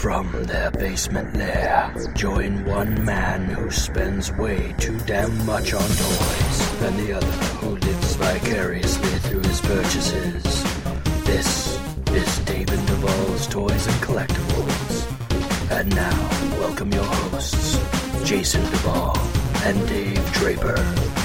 From their basement lair, join one man who spends way too damn much on toys, and the other who lives vicariously through his purchases. This is David Duvall's Toys and Collectibles. And now, welcome your hosts, Jason Duvall and Dave Draper.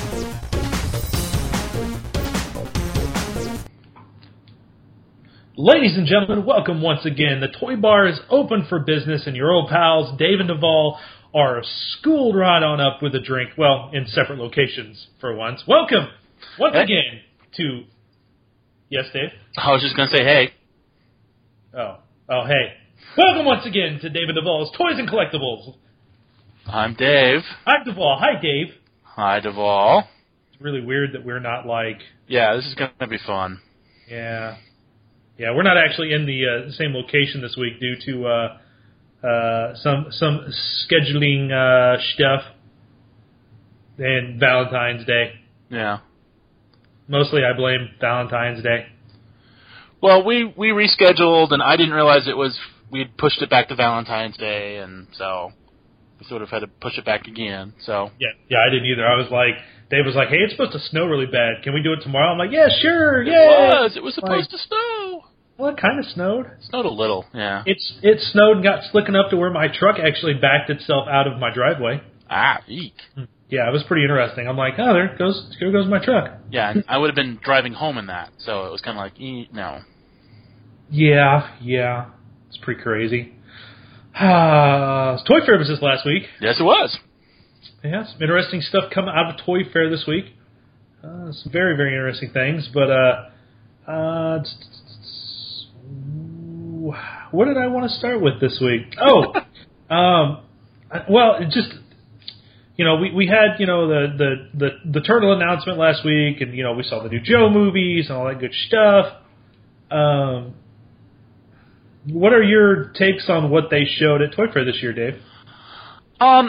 Ladies and gentlemen, welcome once again. The Toy Bar is open for business, and your old pals, Dave and Duvall, are schooled right on up with a drink. Well, in separate locations for once. Welcome once again to... Yes, Dave? I was just going to say, hey. Oh, hey. Welcome once again to David Duvall's Toys and Collectibles. I'm Dave. I'm Duvall. Hi, Dave. Hi, Duvall. It's really weird that we're not like... Yeah, this is going to be fun. Yeah, we're not actually in the same location this week due to some scheduling stuff and Valentine's Day. Yeah. Mostly I blame Valentine's Day. Well, we rescheduled, and I didn't realize we'd pushed it back to Valentine's Day, and so we sort of had to push it back again. So Yeah, I didn't either. I was like, Dave was like, hey, it's supposed to snow really bad. Can we do it tomorrow? I'm like, yeah, sure, yeah. It was supposed to snow. Well, it kind of snowed. It snowed a little, yeah. It snowed and got slick enough to where my truck actually backed itself out of my driveway. Eek. Yeah, it was pretty interesting. I'm like, oh, here goes my truck. Yeah, and I would have been driving home in that, so it was kind of like, no. Yeah. It's pretty crazy. Toy Fair was this last week. Yes, it was. Yeah, some interesting stuff coming out of Toy Fair this week. Some very, very interesting things. But what did I want to start with this week? Oh, well, it just, we had, the Turtle announcement last week, and, we saw the new Joe movies and all that good stuff. What are your takes on what they showed at Toy Fair this year, Dave? I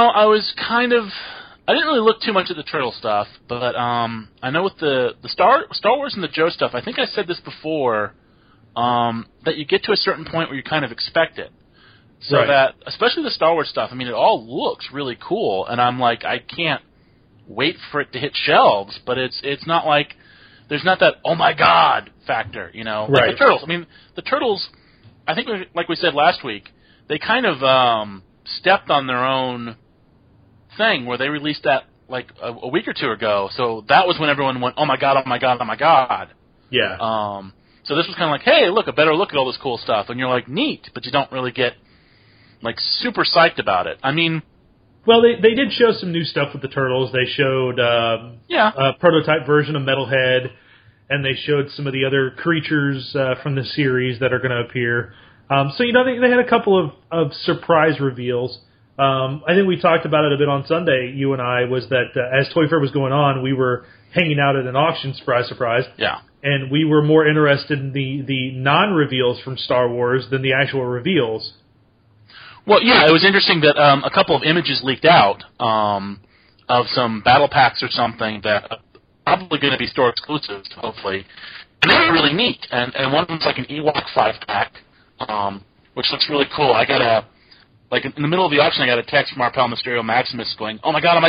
didn't really look too much at the Turtle stuff, but I know with the Star Wars and the Joe stuff, I think I said this before, that you get to a certain point where you kind of expect it. So right. That, especially the Star Wars stuff, I mean, it all looks really cool, and I'm like, I can't wait for it to hit shelves, but it's not like, there's not that, oh my god factor, Right. Like the Turtles. I mean, the Turtles, I think, like we said last week, they kind of stepped on their own thing where they released that like a week or two ago. So that was when everyone went, oh my god, oh my god, oh my god. Yeah. So this was kind of like, hey, look, a better look at all this cool stuff. And you're like, neat, but you don't really get like super psyched about it. I mean... Well, they did show some new stuff with the Turtles. They showed a prototype version of Metalhead, and they showed some of the other creatures from the series that are going to appear. So, they had a couple of surprise reveals. I think we talked about it a bit on Sunday, you and I, was that as Toy Fair was going on, we were hanging out at an auction, surprise. Yeah. And we were more interested in the non-reveals from Star Wars than the actual reveals. Well, yeah, it was interesting that a couple of images leaked out of some battle packs or something that are probably going to be store exclusives, hopefully. And they were really neat. And one of them's like an Ewok 5-pack, which looks really cool. I got in the middle of the auction, I got a text from our pal Mysterio Maximus going, oh my god,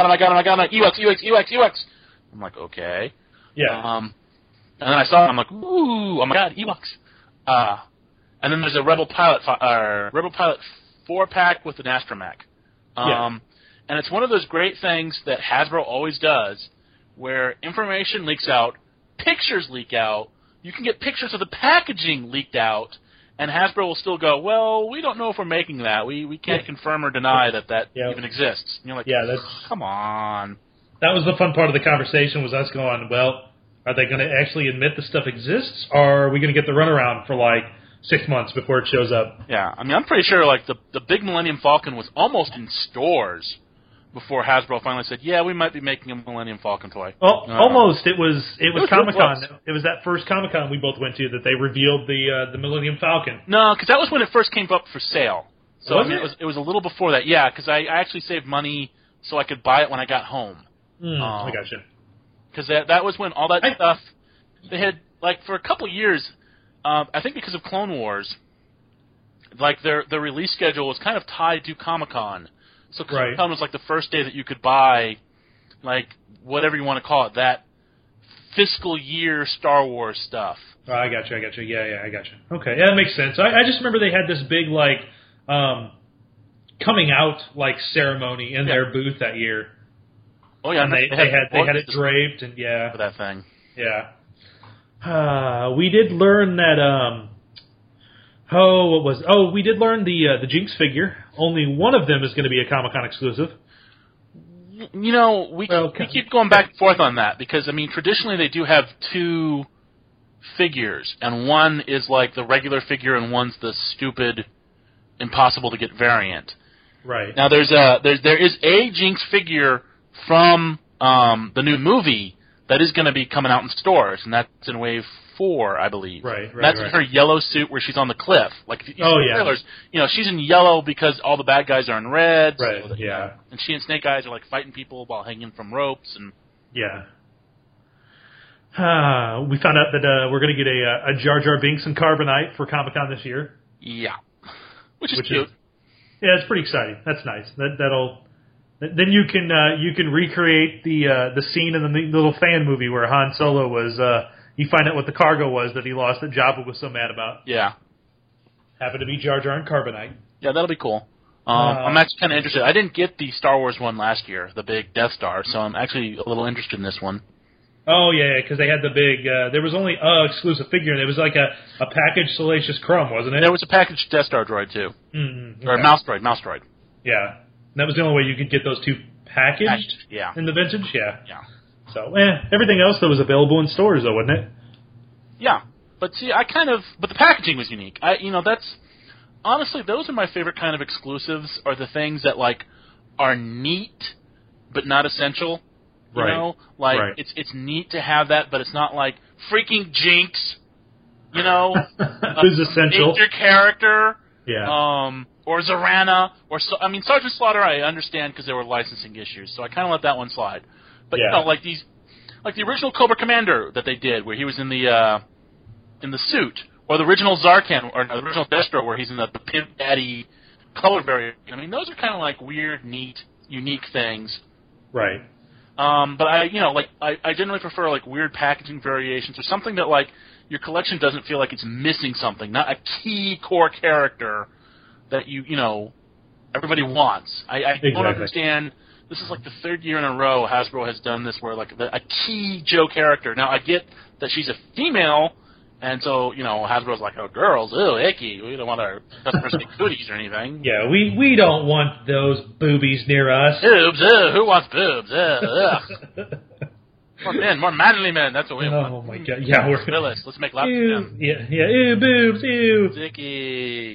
Ewoks. I'm like, okay. Yeah. And then I saw it, I'm like, ooh, oh my god, Ewoks. And then there's a Rebel Pilot 4-pack with an Astromech. And it's one of those great things that Hasbro always does, where information leaks out, pictures leak out, you can get pictures of the packaging leaked out, and Hasbro will still go, well, we don't know if we're making that. We can't confirm or deny that even exists. And you're like, come on. That was the fun part of the conversation, was us going, well, are they going to actually admit the stuff exists, or are we going to get the runaround for like 6 months before it shows up? Yeah, I mean, I'm pretty sure like the big Millennium Falcon was almost in stores before Hasbro finally said, yeah, we might be making a Millennium Falcon toy. Well, almost. It was Comic-Con. It was that first Comic-Con we both went to that they revealed the Millennium Falcon. No, because that was when it first came up for sale. So was it was a little before that. Yeah, because I actually saved money so I could buy it when I got home. I gotcha. Because that was when all that stuff, they had, like, for a couple years, I think because of Clone Wars, like their release schedule was kind of tied to Comic-Con. So Comic-Con was like the first day that you could buy, like, whatever you want to call it, that fiscal year Star Wars stuff. Oh, I got you. Yeah, I got you. Okay, yeah, that makes sense. I just remember they had this big, like, coming out, like, ceremony in their booth that year. Oh, yeah. And they had it draped, and for that thing. Yeah. We did learn that, we did learn the Jinx figure. Only one of them is going to be a Comic-Con exclusive. You know, we keep going back and forth on that because, I mean, traditionally they do have two figures, and one is like the regular figure and one's the stupid, impossible to get variant. Right. Now there is a Jinx figure from the new movie that is going to be coming out in stores, and that's in Wave 4, I believe. Right. That's in her yellow suit where she's on the cliff. Like if you see the trailers, you know, she's in yellow because all the bad guys are in red. Right. So and she and Snake Eyes are like fighting people while hanging from ropes and. Yeah. We found out that we're going to get a Jar Jar Binks and Carbonite for Comic-Con this year. Yeah. Which is cute. Yeah, it's pretty exciting. That's nice. Then you can recreate the scene in the little fan movie where Han Solo was. You find out what the cargo was that he lost that Jabba was so mad about. Yeah. Happened to be Jar Jar and Carbonite. Yeah, that'll be cool. I'm actually kind of interested. I didn't get the Star Wars one last year, the big Death Star, so I'm actually a little interested in this one. Oh, yeah, because they had the big... there was only exclusive figure, and it was like a packaged Salacious Crumb, wasn't it? There was a packaged Death Star droid, too. Mm-hmm. Or Mouse droid. Yeah. And that was the only way you could get those two packaged in the vintage? Yeah. So, everything else that was available in stores, though, wasn't it? Yeah. But see, but the packaging was unique. Honestly, those are my favorite kind of exclusives, are the things that, like, are neat, but not essential. You know? Like, it's neat to have that, but it's not like, freaking Jinx, you know? Who's essential. Major character. Yeah. Or Zarana, Sergeant Slaughter I understand because there were licensing issues, so I kind of let that one slide. But, you know, like the original Cobra Commander that they did, where he was in the suit, or the original Zarkan, or the original Destro, where he's in the Pimp Daddy color variant. I mean, those are kind of like weird, neat, unique things. Right. But I generally prefer like weird packaging variations or something that like your collection doesn't feel like it's missing something, not a key core character that everybody wants. I don't understand. This is like the third year in a row Hasbro has done this where like a key Joe character. Now I get that she's a female, and so Hasbro's like, oh, girls, ew, icky. We don't want our customers to get cooties or anything. Yeah, we don't want those boobies near us. Boobs, who wants boobs? Ugh. More men, more manly men. That's what we want. Oh my God! Yeah, let's make lots of them. Yeah, ew, boobs, ew. Icky.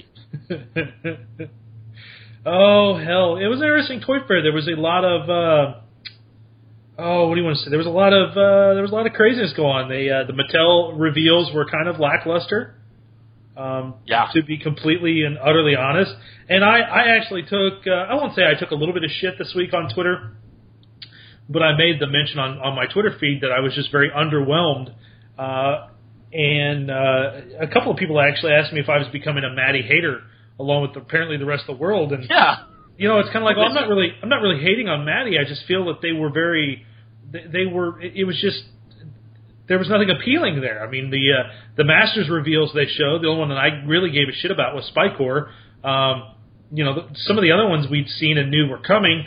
Oh hell! It was an interesting toy fair. There was a lot of what do you want to say? There was a lot of craziness going on. The Mattel reveals were kind of lackluster. To be completely and utterly honest. And I actually took I won't say I took a little bit of shit this week on Twitter, but I made the mention on my Twitter feed that I was just very underwhelmed. And a couple of people actually asked me if I was becoming a Matty hater, along with apparently the rest of the world. And it's kind of like, well, I'm not really hating on Matty. I just feel that they were it was just, there was nothing appealing there. I mean, the Masters reveals they showed, the only one that I really gave a shit about was Spycore. Some of the other ones we'd seen and knew were coming.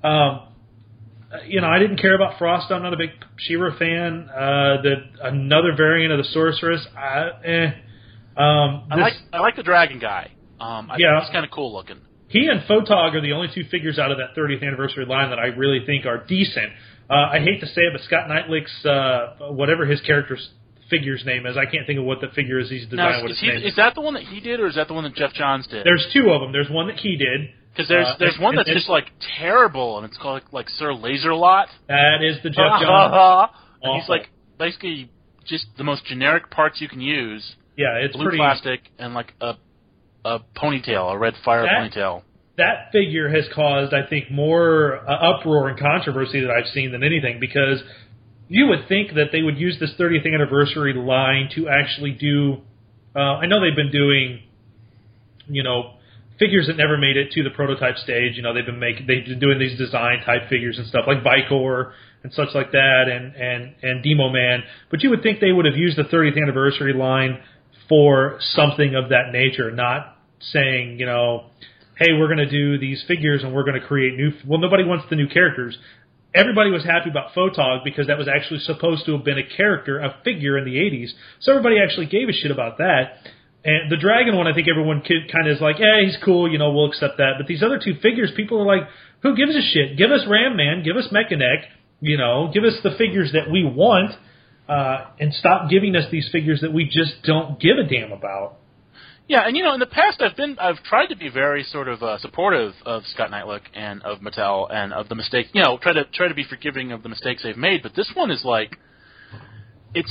I didn't care about Frost. I'm not a big She-Ra fan. Another variant of the Sorceress. I like the Dragon guy. I think he's kind of cool looking. He and Photog are the only two figures out of that 30th anniversary line that I really think are decent. I hate to say it, but Scott Knightlick's, whatever his character's figure's name is, I can't think of what the figure is he's designed. Now, is that the one that he did, or is that the one that Jeff Johns did? There's two of them. There's one that he did. Because there's one that's just like terrible, and it's called like Sir Laserlot. That is the Jeff Johns. And he's like basically just the most generic parts you can use. Yeah, it's blue plastic and like a ponytail, a red fire ponytail. That figure has caused, I think, more uproar and controversy that I've seen than anything, because you would think that they would use this 30th anniversary line to actually do. I know they've been doing figures that never made it to the prototype stage. They've been doing these design type figures and stuff like Vicor and such like that, and Demo Man. But you would think they would have used the 30th anniversary line for something of that nature, not saying, hey, we're going to do these figures and we're going to create new. Well, nobody wants the new characters. Everybody was happy about Photog because that was actually supposed to have been a character, a figure in the 80s. So everybody actually gave a shit about that. And the Dragon one, I think everyone kind of is like, yeah, he's cool, we'll accept that. But these other two figures, people are like, who gives a shit? Give us Ram Man, give us Mechanic, give us the figures that we want, and stop giving us these figures that we just don't give a damn about. Yeah, and in the past I've tried to be very sort of supportive of Scott Neitlich and of Mattel and of the mistakes. Try to be forgiving of the mistakes they've made. But this one is like, it's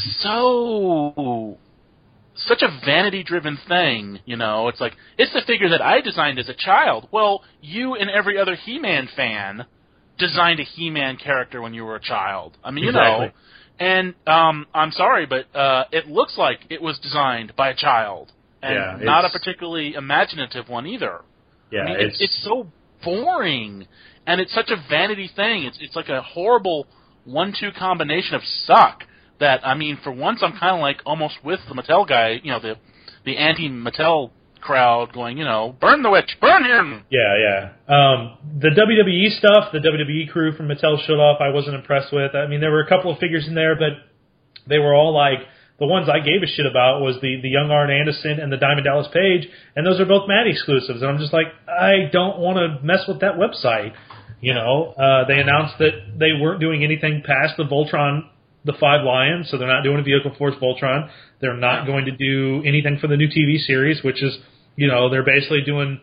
such a vanity-driven thing. It's like, it's the figure that I designed as a child. Well, you and every other He-Man fan designed a He-Man character when you were a child. I mean, exactly. And I'm sorry, but it looks like it was designed by a child. And not a particularly imaginative one either. Yeah, I mean, it's so boring, and it's such a vanity thing. It's like a horrible 1-2 combination of suck that, I mean, for once I'm kind of like almost with the Mattel guy, the anti-Mattel crowd going, burn the witch, burn him! Yeah. The WWE stuff, the WWE crew from Mattel showed off, I wasn't impressed with. I mean, there were a couple of figures in there, but they were all like, the ones I gave a shit about was the young Arn Anderson and the Diamond Dallas Page, and those are both Matt exclusives. And I'm just like, I don't want to mess with that website. They announced that they weren't doing anything past the Voltron, the 5 Lions, so they're not doing a Vehicle Force Voltron. They're not going to do anything for the new TV series, which is, they're basically doing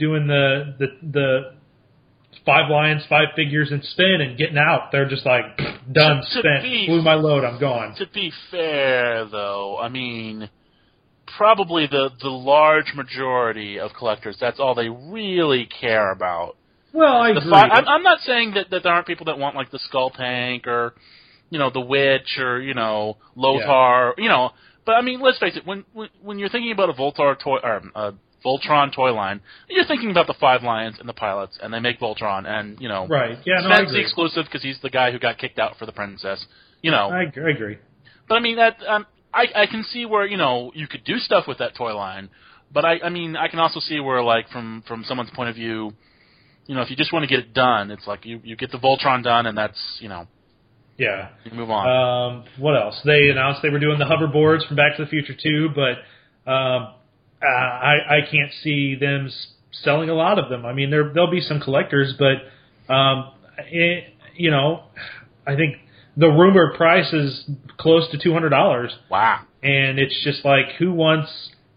the 5 Lions, 5 figures, and spin and getting out. They're just like, done, spent, blew my load, I'm gone. To be fair, though, I mean, probably the large majority of collectors, that's all they really care about. Well, I agree. I'm not saying that there aren't people that want, like, the Skull Tank or, the Witch or, Lothar, But, I mean, let's face it, when you're thinking about a Voltron toy line, you're thinking about the 5 Lions and the pilots, and they make Voltron, and, Right, yeah, no, I agree. the exclusive because he's the guy who got kicked out for the princess, I agree. But, I mean, that I can see where, you could do stuff with that toy line, but I mean, I can also see where, like, from someone's point of view, if you just want to get it done, it's like you get the Voltron done, and that's, Yeah. You move on. What else? They announced they were doing the hoverboards from Back to the Future 2, but I can't see them selling a lot of them. I mean, there'll be some collectors, but I think the rumored price is close to $200. Wow! And it's just like, who wants,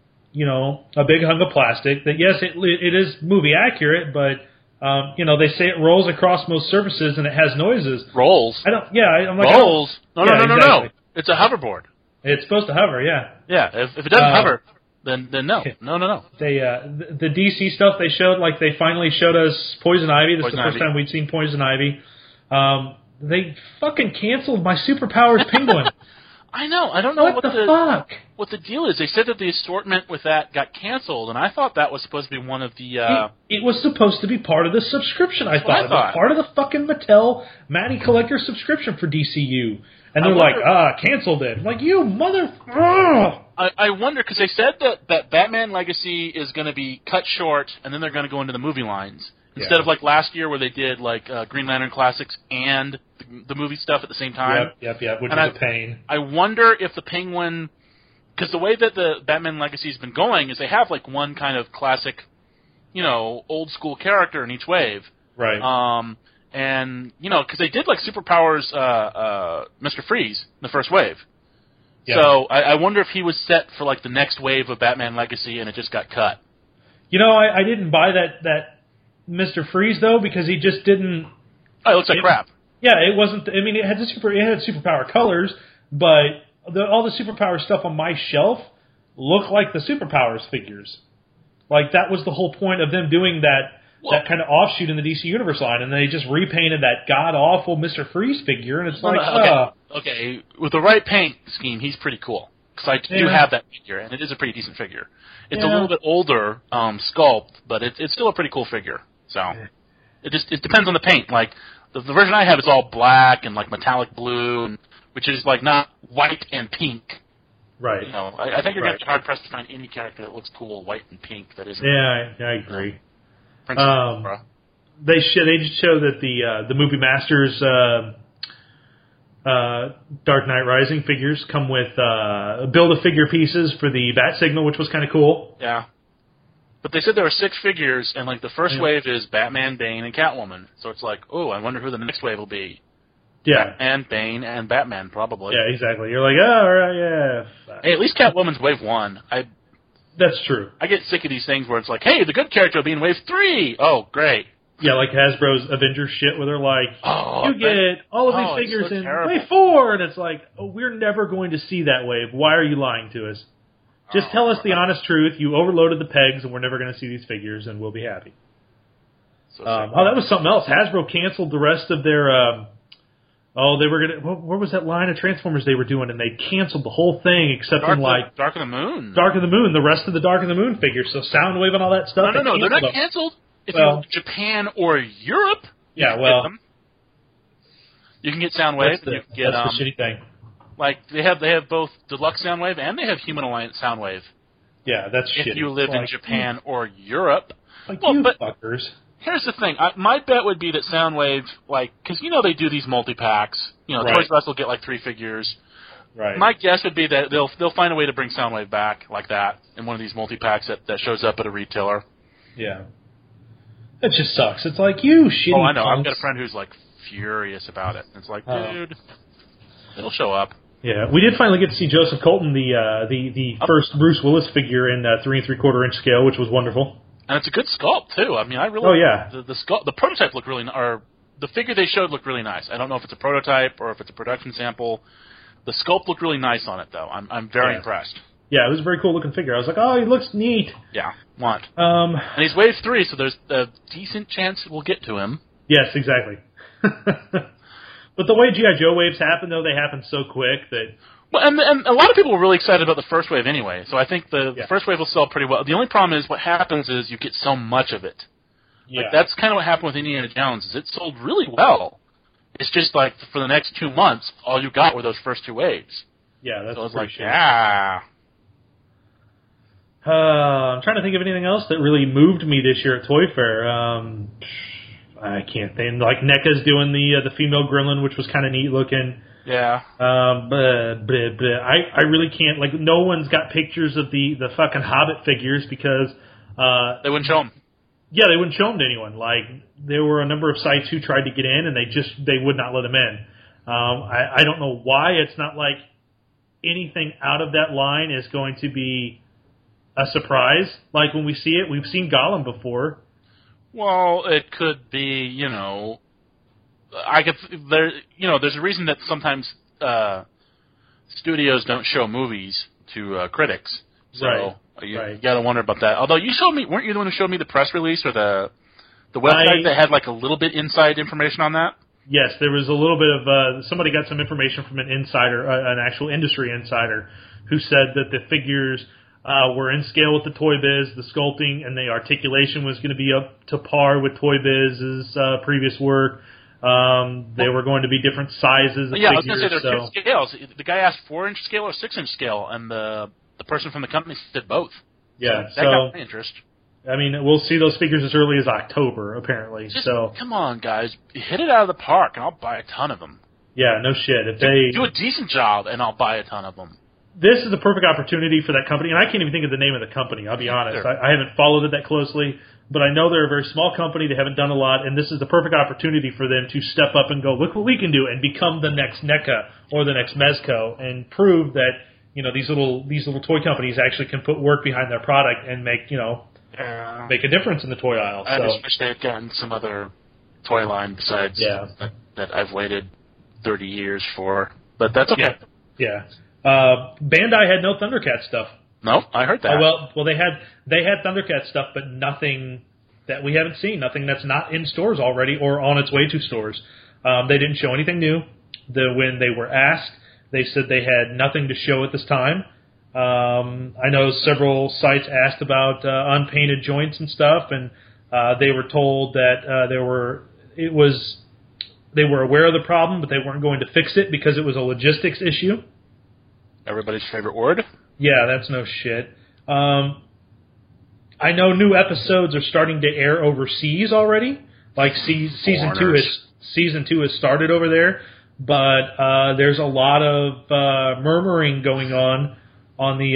a big hunk of plastic that, yes, it is movie accurate, but they say it rolls across most surfaces and it has noises. Rolls? I'm like, rolls? No, exactly. No. It's a hoverboard. It's supposed to hover, yeah. Yeah, if it doesn't hover, then no. No. They the DC stuff they showed, like they finally showed us Poison Ivy. This is the first time we'd seen Poison Ivy. They fucking canceled my Superpowers Penguin. I know. I don't know what the fuck. What the deal is. They said that the assortment with that got canceled, and I thought that was supposed to be one of the. It was supposed to be part of the subscription. I thought it was part of the fucking Mattel Matty Collector subscription for DCU, and they're like, canceled it. I'm like, you mother. I wonder because they said that Batman Legacy is going to be cut short, and then they're going to go into the movie lines instead of like last year where they did like Green Lantern Classics and the movie stuff at the same time. Yep, which is a pain. I wonder if the Penguin, because the way that the Batman Legacy has been going is they have like one kind of classic, old school character in each wave. Right. And because they did like Superpowers, Mr. Freeze in the first wave. Yeah. So I wonder if he was set for like the next wave of Batman Legacy and it just got cut. I didn't buy that Mr. Freeze though because he just didn't. Oh, it looks like crap. Yeah, it wasn't. I mean, it had superpower colors, but all the superpower stuff on my shelf looked like the Superpowers figures. Like that was the whole point of them doing that kind of offshoot in the DC Universe line, and they just repainted that god awful Mr. Freeze figure, and it's okay, with the right paint scheme, he's pretty cool. because I do have that figure, and it is a pretty decent figure. It's a little bit older sculpt, but it's still a pretty cool figure. So it depends on the paint. Like the version I have is all black and like metallic blue, which is like not white and pink. Right. You know, I think you're going to be hard pressed to find any character that looks cool white and pink that isn't. Yeah, I agree. They just show that the Movie Masters Dark Knight Rising figures come with build-a-figure pieces for the Bat Signal, which was kind of cool. Yeah. But they said there were 6 figures, and like the first wave is Batman, Bane, and Catwoman. So it's like, oh, I wonder who the next wave will be. Yeah. Batman, Bane, and Batman, probably. Yeah, exactly. You're like, oh, all right, yeah. Hey, at least Catwoman's wave 1. That's true. I get sick of these things where it's like, hey, the good character will be in wave 3. Oh, great. Yeah, like Hasbro's Avengers shit, where they're like, you get all of these figures so in terrible. wave 4, and it's like, oh, we're never going to see that wave. Why are you lying to us? Just tell us the honest truth. You overloaded the pegs, and we're never going to see these figures, and we'll be happy. That was something else. Hasbro canceled the rest of their... they were gonna. What was that line of Transformers they were doing? And they canceled the whole thing except Dark of the Moon. Dark of the Moon. The rest of the Dark of the Moon figures. So Soundwave and all that stuff. No, they're not canceled. If you live in Japan or Europe, you can get them. You can get Soundwave. That's the shitty thing. Like they have both Deluxe Soundwave and they have Human Alliance Soundwave. Yeah, that's shitty. If you live in Japan or Europe, fuckers. Here's the thing. My bet would be that Soundwave, because they do these multi-packs. Toys R Us will get like 3 figures. Right. My guess would be that they'll find a way to bring Soundwave back like that in one of these multi-packs that shows up at a retailer. Yeah. That just sucks. It's like, you shitty I know. punks. I've got a friend who's like furious about it. It's like, dude, it'll show up. Yeah, we did finally get to see Joseph Colton, the first Bruce Willis figure in 3 3/4 inch scale, which was wonderful. And it's a good sculpt too. I mean, I really. The prototype looked really, or the figure they showed looked really nice. I don't know if it's a prototype or if it's a production sample. The sculpt looked really nice on it, though. I'm very impressed. Yeah, it was a very cool looking figure. I was like, oh, he looks neat. Yeah, and he's wave 3, so there's a decent chance we'll get to him. Yes, exactly. But the way G.I. Joe waves happen, though, they happen so quick that... Well, and a lot of people were really excited about the first wave anyway, so I think the first wave will sell pretty well. The only problem is what happens is you get so much of it. Yeah. That's kind of what happened with Indiana Jones, is it sold really well. It's just like for the next 2 months, all you got were those first 2 waves. Yeah, that's so pretty shit. I'm trying to think of anything else that really moved me this year at Toy Fair. I can't think. Like NECA's doing the female Gremlin, which was kind of neat looking. Yeah. I really can't. Like, no one's got pictures of the fucking Hobbit figures because they wouldn't show them. Yeah, they wouldn't show them to anyone. Like, there were a number of sites who tried to get in, and they would not let them in. I don't know why. It's not like anything out of that line is going to be a surprise. Like, when we see it, we've seen Gollum before. Well, it could be, there's a reason that sometimes studios don't show movies to critics. So you got to wonder about that. Although weren't you the one who showed me the press release or the website that had like a little bit inside information on that? Yes, there was a little bit of somebody got some information from an insider, an actual industry insider, who said that the figures were in scale with the Toy Biz, the sculpting and the articulation was going to be up to par with Toy Biz's previous work. They were going to be different sizes of figures. I was going to say there are 2 scales. The guy asked 4-inch scale or 6-inch scale, and the person from the company said both. Yeah, so that got my interest. I mean, we'll see those figures as early as October, apparently. Come on, guys, hit it out of the park, and I'll buy a ton of them. Yeah, no shit. If they do a decent job, and I'll buy a ton of them. This is a perfect opportunity for that company, and I can't even think of the name of the company, I'll be honest. Sure. I haven't followed it that closely, but I know they're a very small company, they haven't done a lot, and this is the perfect opportunity for them to step up and go, look what we can do, and become the next NECA or the next Mezco, and prove that, these little toy companies actually can put work behind their product and make a difference in the toy aisle. I just wish they had gotten some other toy line besides that I've waited 30 years for, but that's okay. Yeah. Bandai had no Thundercat stuff. No, I heard that. Well, they had Thundercat stuff, but nothing that we haven't seen. Nothing that's not in stores already or on its way to stores. They didn't show anything new. When they were asked, they said they had nothing to show at this time. I know several sites asked about unpainted joints and stuff, and they were told that they were aware of the problem, but they weren't going to fix it because it was a logistics issue. Everybody's favorite word? Yeah, that's no shit. I know new episodes are starting to air overseas already. Like season 2 has started over there, but there's a lot of murmuring going on the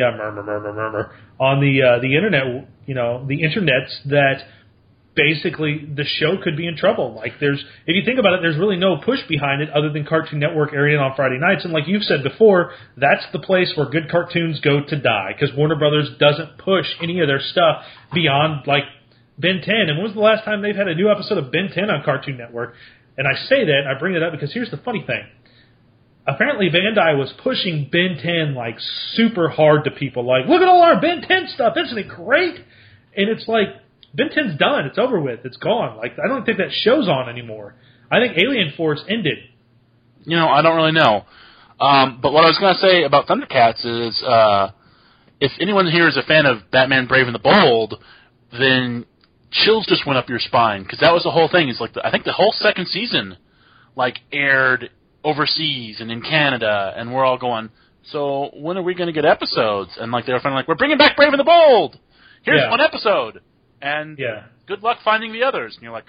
on the internet. You know, the internets that basically the show could be in trouble. Like if you think about it, there's really no push behind it other than Cartoon Network airing it on Friday nights. And like you've said before, that's the place where good cartoons go to die because Warner Brothers doesn't push any of their stuff beyond like Ben 10. And when was the last time they've had a new episode of Ben 10 on Cartoon Network? And I say that, and I bring it up because here's the funny thing. Apparently Bandai was pushing Ben 10 like super hard to people. Like, look at all our Ben 10 stuff. Isn't it great? And it's like, Ben 10's done. It's over with. It's gone. Like, I don't think that show's on anymore. I think Alien Force ended. You know, I don't really know. But what I was going to say about Thundercats is, if anyone here is a fan of Batman Brave and the Bold, then chills just went up your spine because that was the whole thing. It's like I think the whole second season, like, aired overseas and in Canada, and we're all going, so when are we going to get episodes? And like they were finally like, we're bringing back Brave and the Bold. Here's one episode. And good luck finding the others. And you're like,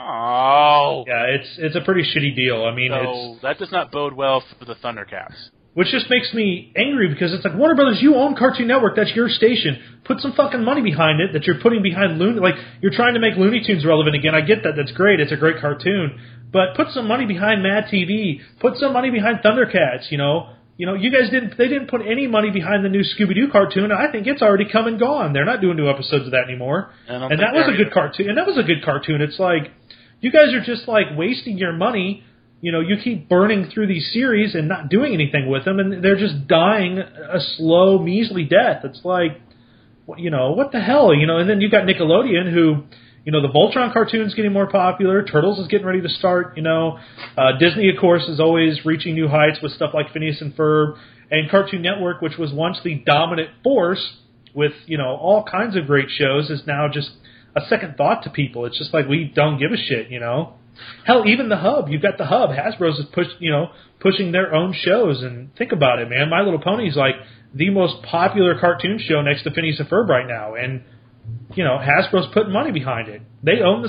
oh. Yeah, it's a pretty shitty deal. I mean, that does not bode well for the Thundercats. Which just makes me angry because it's like, Warner Brothers, you own Cartoon Network. That's your station. Put some fucking money behind it that you're putting behind Looney. Like, you're trying to make Looney Tunes relevant again. I get that. That's great. It's a great cartoon. But put some money behind Mad TV. Put some money behind Thundercats, you know. You know, you guys didn't put any money behind the new Scooby-Doo cartoon. I think it's already come and gone. They're not doing new episodes of that anymore. And that was a good cartoon. And that was a good cartoon. It's like, you guys are just like wasting your money. You know, you keep burning through these series and not doing anything with them, and they're just dying a slow, measly death. It's like, you know, what the hell? You know, and then you've got Nickelodeon who, you know, the Voltron cartoon's getting more popular. Turtles is getting ready to start, you know. Disney, of course, is always reaching new heights with stuff like Phineas and Ferb. And Cartoon Network, which was once the dominant force with, you know, all kinds of great shows, is now just a second thought to people. It's just like, we don't give a shit, you know. Hell, even the Hub. You've got the Hub. Hasbro's is pushing their own shows. And think about it, man. My Little Pony's like the most popular cartoon show next to Phineas and Ferb right now. And you know, Hasbro's putting money behind it. They own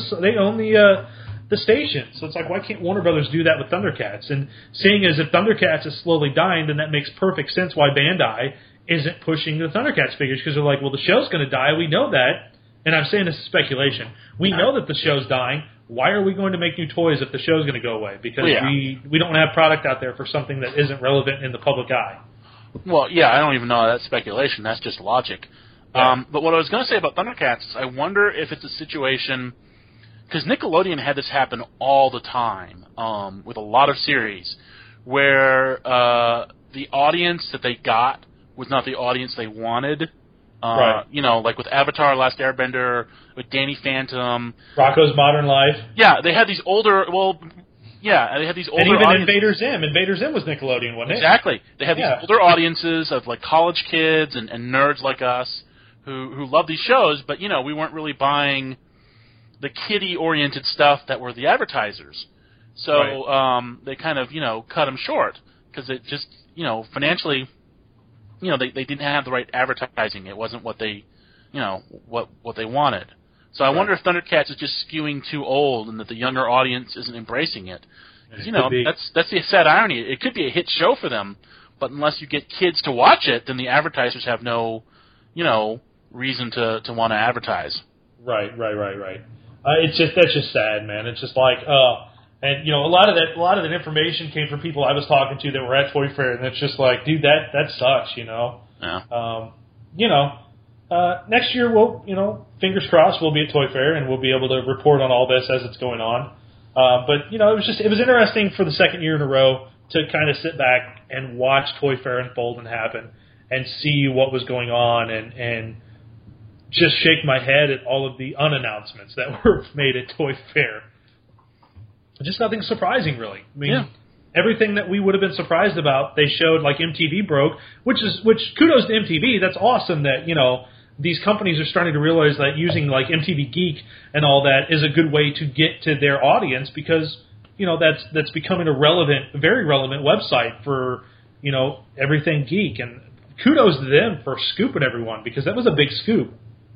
the station. So it's like, why can't Warner Brothers do that with Thundercats? And seeing as if Thundercats is slowly dying, then that makes perfect sense why Bandai isn't pushing the Thundercats figures, because they're like, well, the show's going to die. We know that. And I'm saying this is speculation. We know that the show's dying. Why are we going to make new toys if the show's going to go away? Because we don't have product out there for something that isn't relevant in the public eye. Well, yeah, I don't even know that's speculation. That's just logic. Yeah. But what I was going to say about Thundercats is I wonder if it's a situation, because Nickelodeon had this happen all the time with a lot of series, where the audience that they got was not the audience they wanted. Right. You know, like with Avatar: Last Airbender, with Danny Phantom, Rocko's Modern Life. Yeah, they had these older. Well, yeah, they had these older. And even audiences. Invader Zim. Invader Zim was Nickelodeon, wasn't it? Exactly. They had these older audiences of like college kids and nerds like us who loved these shows, but you know, we weren't really buying the kiddie-oriented stuff that were the advertisers. So they kind of, you know, cut them short because it just, you know, financially, you know, they didn't have the right advertising. It wasn't what they, you know, what they wanted. So I wonder if Thundercats is just skewing too old and that the younger audience isn't embracing it. You know, that's the sad irony. It could be a hit show for them, but unless you get kids to watch it, then the advertisers have no, you know, reason to want to advertise. Right. That's just sad, man. It's just like, and you know, a lot of that information came from people I was talking to that were at Toy Fair, and it's just like, dude, that sucks, you know. Yeah. You know, next year we'll, you know, fingers crossed, we'll be at Toy Fair and we'll be able to report on all this as it's going on. But you know, it was interesting for the second year in a row to kind of sit back and watch Toy Fair unfold and happen and see what was going on and just shake my head at all of the unannouncements that were made at Toy Fair. Just nothing surprising, really. I mean, everything that we would have been surprised about, they showed. Like MTV broke, which kudos to MTV. That's awesome that these companies are starting to realize that using like MTV Geek and all that is a good way to get to their audience, because that's becoming a very relevant website for everything geek. And kudos to them for scooping everyone, because that was a big scoop.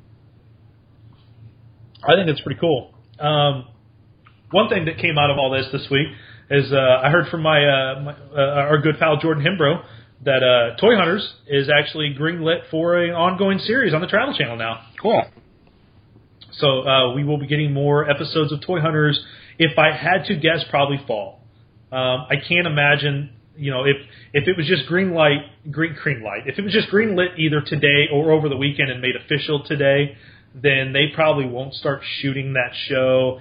I think it's pretty cool. One thing that came out of all this week is I heard from our good pal Jordan Hembrough that Toy Hunters is actually greenlit for an ongoing series on the Travel Channel now. Cool. So we will be getting more episodes of Toy Hunters. If I had to guess, probably fall. I can't imagine, if it was just green light, if it was just greenlit either today or over the weekend and made official today, then they probably won't start shooting that show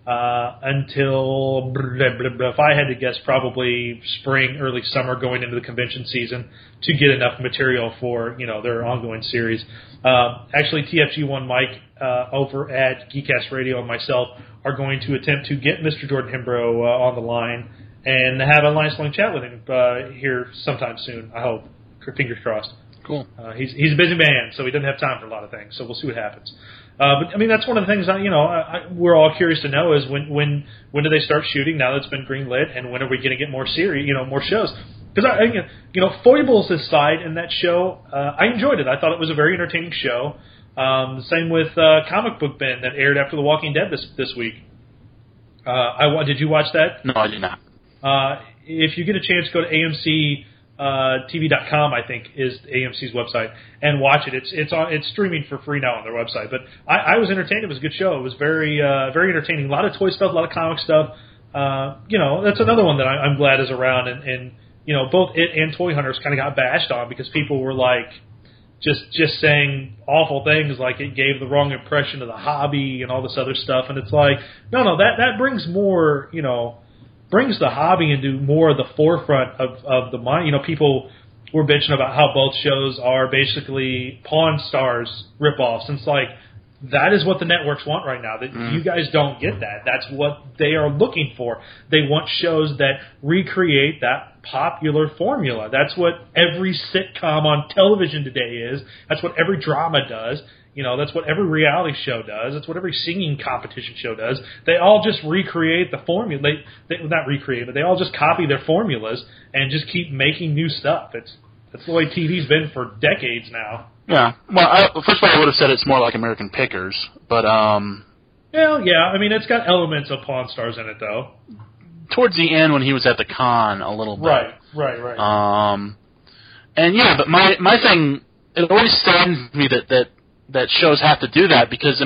until, if I had to guess, probably spring, early summer, going into the convention season to get enough material for their ongoing series. Actually, TFG1 Mike over at Geekcast Radio and myself are going to attempt to get Mr. Jordan Hembrough on the line and have a nice-long chat with him here sometime soon, I hope. Fingers crossed. Cool. He's a busy man, so he doesn't have time for a lot of things. So we'll see what happens. But I mean, that's one of the things we're all curious to know is when do they start shooting now that it's been greenlit, and when are we going to get more series, more shows? Because foibles aside, in that show, I enjoyed it. I thought it was a very entertaining show. Same with Comic Book Ben that aired after The Walking Dead this week. Did you watch that? No, I did not. If you get a chance, go to AMC. TV.com, I think, is AMC's website, and watch it. It's streaming for free now on their website. But I was entertained. It was a good show. It was very very entertaining. A lot of toy stuff, a lot of comic stuff. That's another one that I'm glad is around. And both it and Toy Hunters kind of got bashed on because people were like just saying awful things, like it gave the wrong impression of the hobby and all this other stuff. And it's like, no, that brings more, brings the hobby into more of the forefront of the mind. People were bitching about how both shows are basically Pawn Stars ripoffs. And it's like, that is what the networks want right now. That you guys don't get that. That's what they are looking for. They want shows that recreate that popular formula. That's what every sitcom on television today is. That's what every drama does. That's what every reality show does. That's what every singing competition show does. They all just recreate the formula. They not recreate, but they all just copy their formulas and just keep making new stuff. That's the way TV's been for decades now. Yeah. Well, first of all, I would have said it's more like American Pickers, but Well, yeah. I mean, it's got elements of Pawn Stars in it, though. Towards the end, when he was at the con, a little bit. Right. And yeah, but my thing, it always saddens me that shows have to do that, because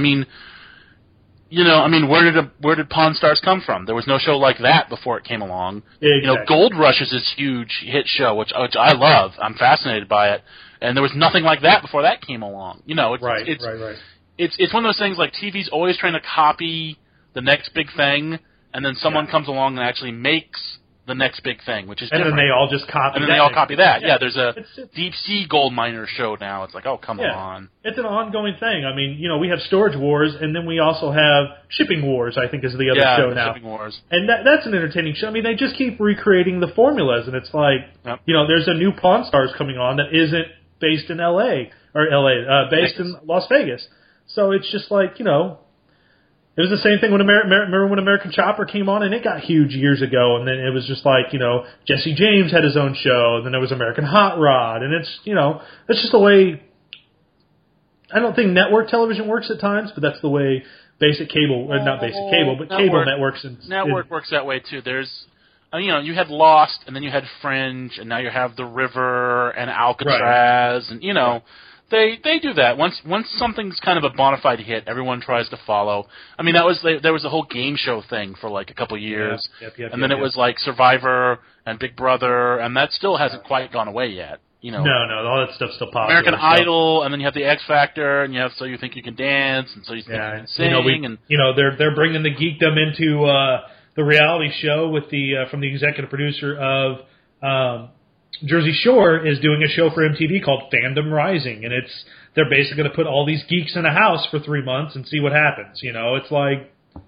where did Pawn Stars come from? There was no show like that before it came along. Exactly. Gold Rush is this huge hit show, which I love. I'm fascinated by it, and there was nothing like that before that came along. Right. It's one of those things like TV's always trying to copy the next big thing, and then someone comes along and actually makes the next big thing, which is different. And then they all just copy that. And then they all copy that. Yeah, there's a deep sea gold miner show now. It's like, oh, come on. It's an ongoing thing. I mean, we have Storage Wars, and then we also have Shipping Wars, I think is the other show now. Shipping Wars. And that's an entertaining show. I mean, they just keep recreating the formulas, and it's like, there's a new Pawn Stars coming on that isn't based in based in Las Vegas. So it's just like, it was the same thing when remember when American Chopper came on, and it got huge years ago, and then it was just like, Jesse James had his own show, and then there was American Hot Rod, and it's, that's just the way, I don't think network television works at times, but that's the way basic cable, not basic cable, but cable networks. Network works that way too. There's, you had Lost, and then you had Fringe, and now you have The River and Alcatraz, and, They do that. Once something's kind of a bona fide hit, everyone tries to follow. I mean, there was a whole game show thing for like a couple years, and then it was like Survivor and Big Brother, and that still hasn't quite gone away yet. No, all that stuff's still popular. American Idol, and then you have the X Factor, and you have So You Think You Can Dance, and So You Think You Can Sing, they're bringing the geekdom into the reality show with from the executive producer of. Jersey Shore is doing a show for MTV called Fandom Rising, and they're basically going to put all these geeks in a house for 3 months and see what happens. It's like,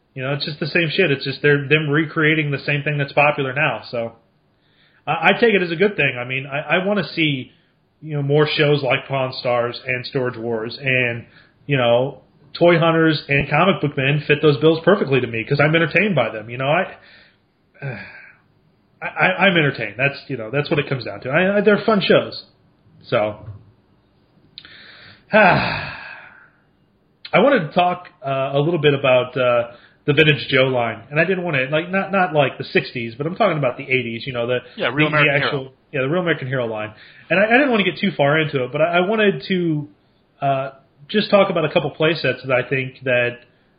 You know, it's just the same shit. It's just they're them recreating the same thing that's popular now. So I take it as a good thing. I mean, I want to see, you know, more shows like Pawn Stars and Storage Wars, and, you know, Toy Hunters and Comic Book Men fit those bills perfectly to me because I'm entertained by them. You know, I'm entertained. That's what it comes down to. They're fun shows. So, I wanted to talk a little bit about the Vintage Joe line, and I didn't want to not like the '60s, but I'm talking about the '80s. You know, Real American Hero. Yeah, the Real American Hero line. And I didn't want to get too far into it, but I wanted to just talk about a couple play sets that I think that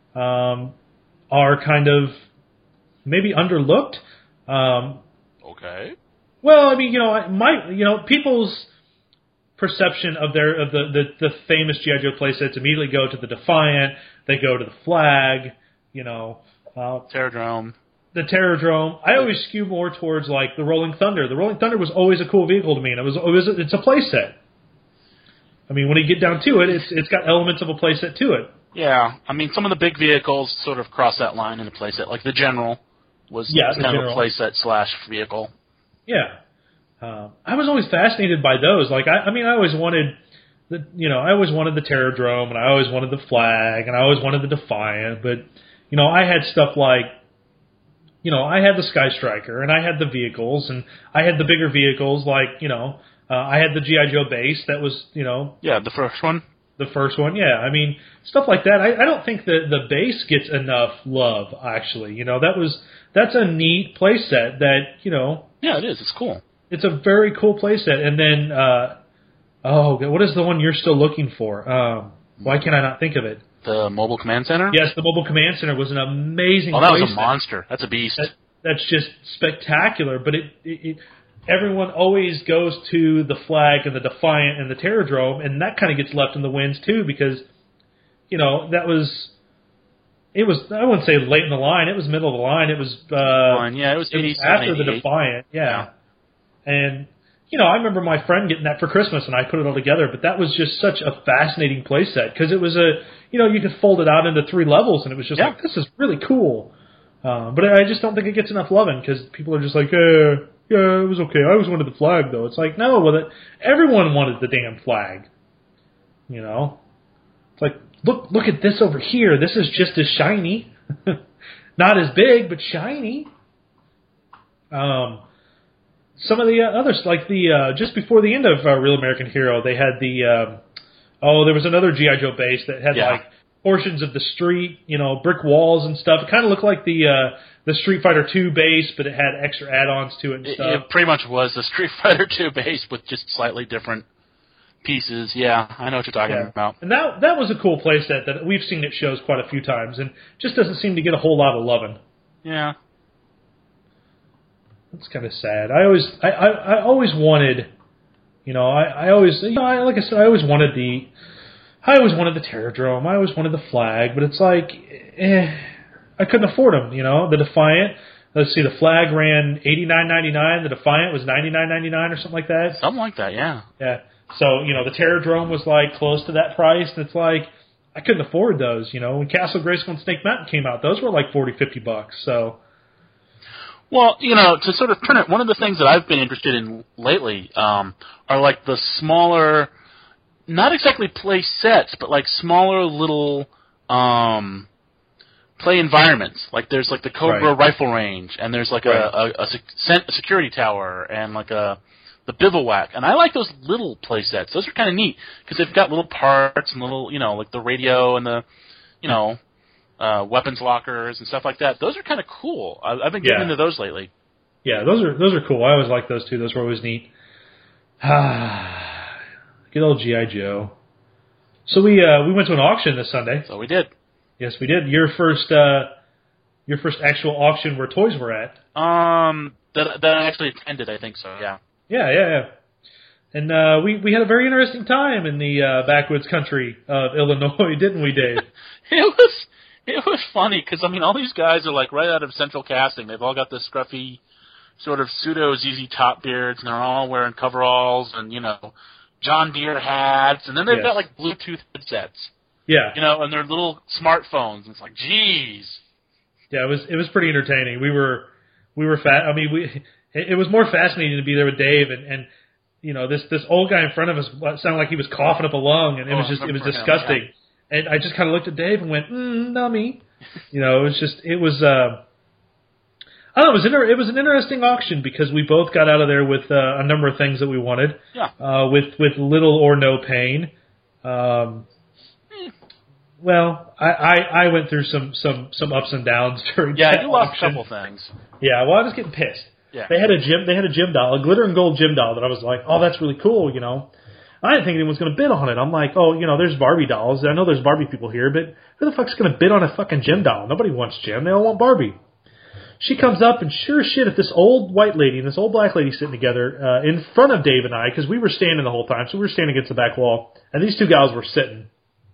are kind of maybe underlooked. Okay. Well, I mean, people's perception of the famous G.I. Joe play sets immediately go to the Defiant, they go to the Flag, Terrordrome. The Terrordrome. I always skew more towards like the Rolling Thunder. The Rolling Thunder was always a cool vehicle to me, and it's a play set. I mean, when you get down to it, it's got elements of a play set to it. Yeah, I mean, some of the big vehicles sort of cross that line in a play set, like the General was kind of a play set / vehicle. Yeah, I was always fascinated by those. Like, I always wanted the Terrordrome, and I always wanted the Flag, and I always wanted the Defiant, but I had stuff like. I had the Sky Striker, and I had the vehicles, and I had the bigger vehicles, like, I had the G.I. Joe base that was, Yeah, the first one. The first one, yeah. I mean, stuff like that. I don't think the base gets enough love, actually. That's a neat play set that, Yeah, it is. It's cool. It's a very cool play set. And then, what is the one you're still looking for? Why can't I not think of it? The Mobile Command Center? Yes, the Mobile Command Center was an amazing that was a set. monster. That's a beast. That's just spectacular, but everyone always goes to the Flag and the Defiant and the Terrordrome, and that kind of gets left in the winds too because, it was, I wouldn't say late in the line, it was middle of the line. It was, it was 87, after 88. the Defiant, yeah. And, I remember my friend getting that for Christmas, and I put it all together, but that was just such a fascinating play set because it was you could fold it out into 3 levels, and it was just like, this is really cool. But I just don't think it gets enough loving because people are just like, yeah, it was okay. I always wanted the Flag, though. It's like, no, everyone wanted the damn Flag. It's like, look at this over here. This is just as shiny. Not as big, but shiny. Some of the others, like just before the end of Real American Hero, they had there was another G.I. Joe base that had like portions of the street, brick walls and stuff. It kind of looked like the Street Fighter II base, but it had extra add-ons to it and stuff. It pretty much was the Street Fighter II base with just slightly different pieces. Yeah, I know what you're talking about. And that was a cool playset that we've seen at shows quite a few times, and just doesn't seem to get a whole lot of loving. Yeah. That's kind of sad. I always wanted, I always wanted the Terrordrome. I always wanted the Flag, but it's like, I couldn't afford them. The Defiant. Let's see, the Flag ran $89.99. The Defiant was $99.99 or something like that. Something like that, yeah. Yeah. So the Terrordrome was like close to that price, and it's like I couldn't afford those. When Castle Grayskull and Snake Mountain came out, those were like $40-$50. So. Well, to sort of turn it, one of the things that I've been interested in lately are like the smaller, not exactly play sets, but like smaller little play environments. Like there's like the Cobra rifle range, and there's like a security tower, and like the bivouac. And I like those little play sets. Those are kind of neat because they've got little parts and little, like the radio and the, weapons lockers and stuff like that. Those are kind of cool. I've been getting into those lately. Yeah, those are cool. I always liked those too. Those were always neat. Good old G.I. Joe. So we went to an auction this Sunday. So we did. Yes, we did. Your first actual auction where toys were at. That I actually attended. I think so. Yeah. Yeah. And we had a very interesting time in the backwoods country of Illinois, didn't we, Dave? It was funny because, all these guys are like right out of Central Casting. They've all got this scruffy sort of pseudo ZZ Top beards, and they're all wearing coveralls and, John Deere hats. And then they've got like Bluetooth headsets. Yeah. And their little smartphones. And it's like, geez. Yeah, it was pretty entertaining. We were I mean, it was more fascinating to be there with Dave and you know, this old guy in front of us sounded like he was coughing up a lung, and it was disgusting. And I just kind of looked at Dave and went, nummy. You know, it was I don't know, it was an interesting auction because we both got out of there with a number of things that we wanted. Yeah. With little or no pain. Well, I went through some ups and downs during that you lost auction. a couple things. Yeah, well, I was getting pissed. Yeah. They had a gym doll, a glitter and gold gym doll that I was like, oh, that's really cool, you know. I didn't think anyone was going to bid on it. I'm like, oh, you know, there's Barbie dolls. I know there's Barbie people here, but who the fuck's going to bid on a fucking gym doll? Nobody wants Jim. They all want Barbie. She comes up, and sure as shit, if this old white lady and this old black lady sitting together in front of Dave and I, because we were standing the whole time, so we were standing against the back wall, and these two gals were sitting.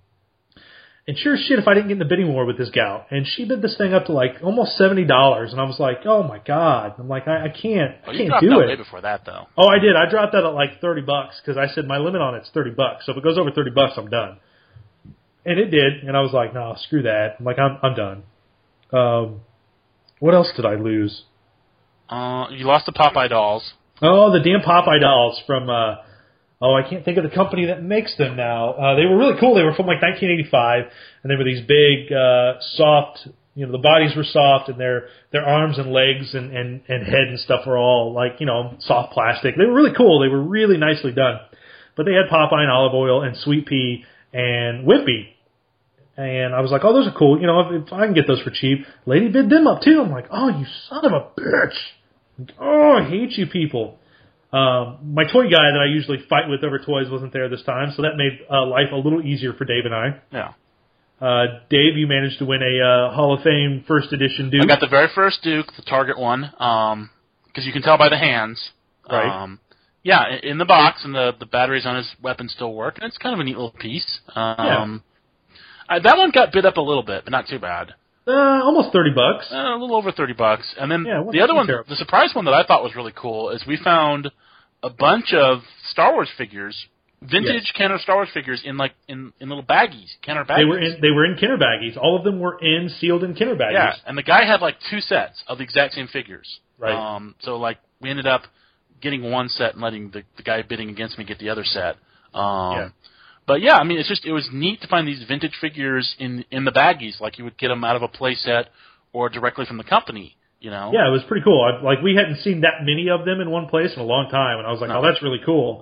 And sure as shit, if I didn't get in the bidding war with this gal, and she bid this thing up to like almost $70, and I was like, oh my god, I'm like, I can't do it. You dropped that way before that, though. Oh, I did. I dropped that at like $30 because I said my limit on it's $30. So if it goes over $30, I'm done. And it did, and I was like, no, screw that. I'm like, I'm done. What else did I lose? You lost the Popeye dolls. Oh, the damn Popeye dolls from. I can't think of the company that makes them now. They were really cool. They were from like 1985, and they were these big, soft. You know, the bodies were soft, and their arms and legs and head and stuff were all like, you know, soft plastic. They were really cool. They were really nicely done. But they had Popeye and Olive Oyl and Sweet Pea and Wimpy. And I was like, oh, those are cool. You know, if I can get those for cheap. Lady bid them up, too. I'm like, oh, you son of a bitch. Like, oh, I hate you people. My toy guy that I usually fight with over toys wasn't there this time, so that made life a little easier for Dave and I. Yeah. Dave, you managed to win a Hall of Fame first edition Duke. I got the very first Duke, the Target one, because you can tell by the hands. Right. Yeah, in the box, and the batteries on his weapon still work, and it's kind of a neat little piece. Yeah. That one got bid up a little bit, but not too bad. Almost $30. A little over $30. And then yeah, the other one, the surprise one that I thought was really cool is we found a bunch of Star Wars figures, vintage Kenner Star Wars figures in little baggies, Kenner baggies. They were in Kenner baggies. All of them were sealed in Kenner baggies. Yeah, and the guy had like two sets of the exact same figures. Right. So like we ended up getting one set and letting the guy bidding against me get the other set. Yeah. But yeah, I mean, it was neat to find these vintage figures in the baggies, like you would get them out of a play set or directly from the company, you know? Yeah, it was pretty cool. We hadn't seen that many of them in one place in a long time, and I was like, oh, that's really cool.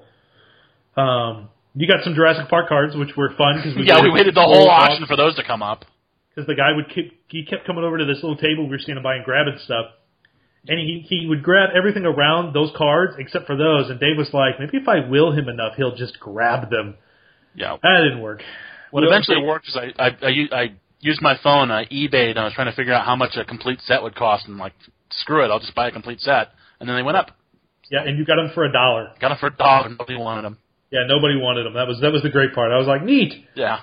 You got some Jurassic Park cards, which were fun. Cause we waited the whole auction for those to come up. Because the guy he kept coming over to this little table we were standing by and grabbing stuff. And he would grab everything around those cards except for those, and Dave was like, maybe if I will him enough, he'll just grab them. Yeah, that didn't work. What eventually worked is I used my phone, I eBayed, and I was trying to figure out how much a complete set would cost, and like, screw it, I'll just buy a complete set. And then they went up. Yeah, and you got them for $1. Got them for $1, and nobody wanted them. Yeah, nobody wanted them. That was the great part. I was like, neat. Yeah.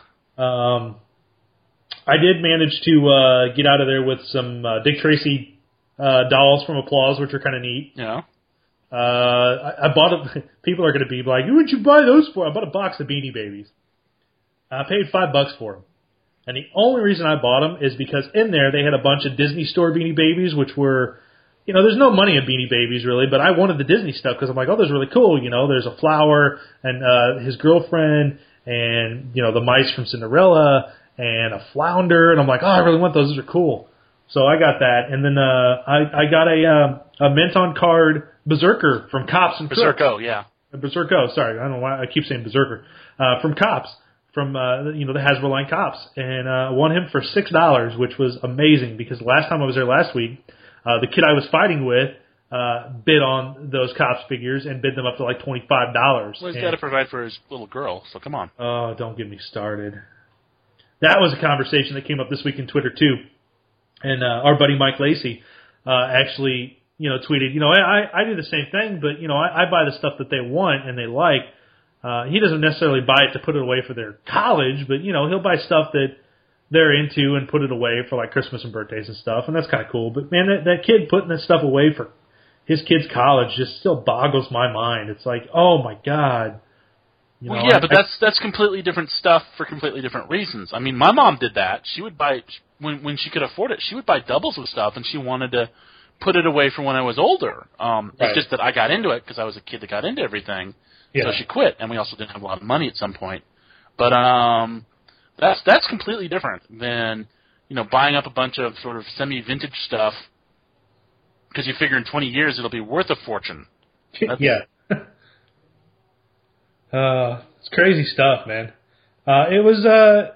I did manage to get out of there with some Dick Tracy dolls from Applause, which are kind of neat. Yeah. I bought people are going to be like, who would you buy those for? I bought a box of Beanie Babies. I paid $5 for them. And the only reason I bought them is because in there they had a bunch of Disney Store Beanie Babies, which were, you know, there's no money in Beanie Babies really, but I wanted the Disney stuff because I'm like, oh, those are really cool. You know, there's a flower and his girlfriend and, you know, the mice from Cinderella and a flounder. And I'm like, oh, I really want those. Those are cool. So I got that. And then I got a Menton card Berserker from Cops and Berserko, yeah. Berserko, sorry. I don't know why I keep saying Berserker. From Cops, from the Hasbro line Cops. And won him for $6, which was amazing because last time I was there last week, the kid I was fighting with bid on those Cops figures and bid them up to like $25. Well, he's got to provide for his little girl, so come on. Oh, don't get me started. That was a conversation that came up this week in Twitter, too. And our buddy Mike Lacey actually, you know, tweeted, you know, I do the same thing, but, you know, I buy the stuff that they want and they like. He doesn't necessarily buy it to put it away for their college, but, you know, he'll buy stuff that they're into and put it away for, like, Christmas and birthdays and stuff, and that's kind of cool. But, man, that kid putting that stuff away for his kid's college just still boggles my mind. It's like, oh, my God. You know, but that's completely different stuff for completely different reasons. I mean, my mom did that. She would buy when she could afford it, she would buy doubles of stuff, and she wanted to put it away for when I was older. It's just that I got into it because I was a kid that got into everything. Yeah. So she quit, and we also didn't have a lot of money at some point. But that's completely different than buying up a bunch of sort of semi-vintage stuff because you figure in 20 years it'll be worth a fortune. Yeah. It's crazy stuff, man. It was a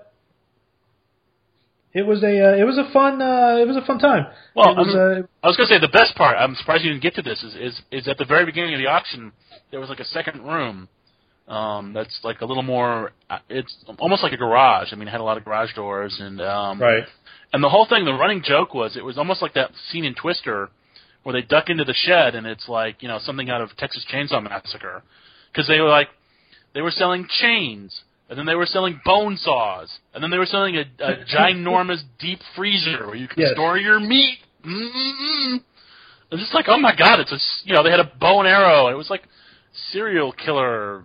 fun time. Well, I was going to say the best part. I'm surprised you didn't get to this. Is at the very beginning of the auction there was like a second room that's like a little more. It's almost like a garage. I mean, it had a lot of garage doors and right. And the whole thing, the running joke was it was almost like that scene in Twister where they duck into the shed and it's like something out of Texas Chainsaw Massacre because they were selling chains. And then they were selling bone saws. And then they were selling a ginormous deep freezer where you could store your meat. Mm-mm-mm. It's just like, oh my God, they had a bow and arrow. And it was like serial killer,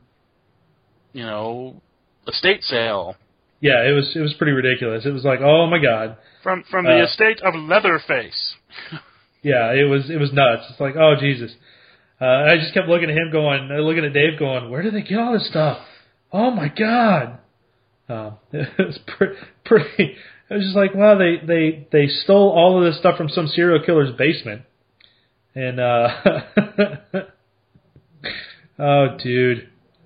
estate sale. Yeah, it was pretty ridiculous. It was like, oh my God. From the estate of Leatherface. Yeah, it was nuts. It's like, oh Jesus. I just kept looking at him looking at Dave going, where did they get all this stuff? Oh my God! It was pretty. It was just like, wow, they stole all of this stuff from some serial killer's basement, and oh, dude,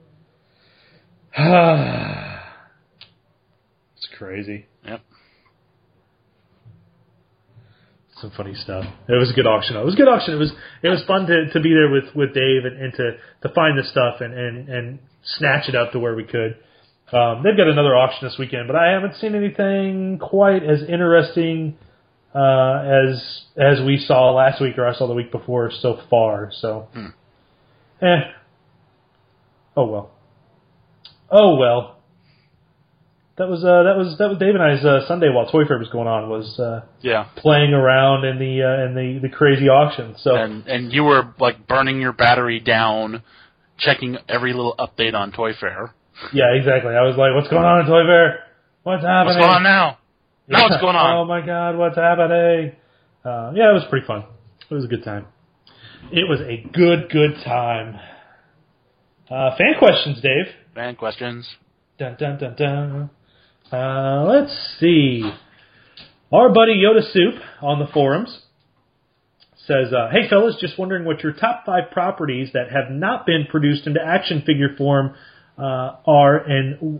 it's crazy. Yep. Some funny stuff. It was a good auction. It was a good auction. It was fun to be there with Dave and to find this stuff and snatch it up to where we could. They've got another auction this weekend, but I haven't seen anything quite as interesting as we saw last week or I saw the week before so far. So, oh well. That was Dave and I's Sunday while Toy Fair was going on was playing around in the crazy auction. So and you were like burning your battery down, checking every little update on Toy Fair. Yeah, exactly. I was like, "What's going on in Toy Fair? What's happening? What's going on now? Yeah. Now what's going on? Oh my God, what's happening?" Yeah, it was pretty fun. It was a good time. It was a good time. Fan questions, Dave. Fan questions. Dun dun dun dun. Let's see. Our buddy Yoda Soup on the forums says, hey fellas, just wondering what your top 5 properties that have not been produced into action figure form are and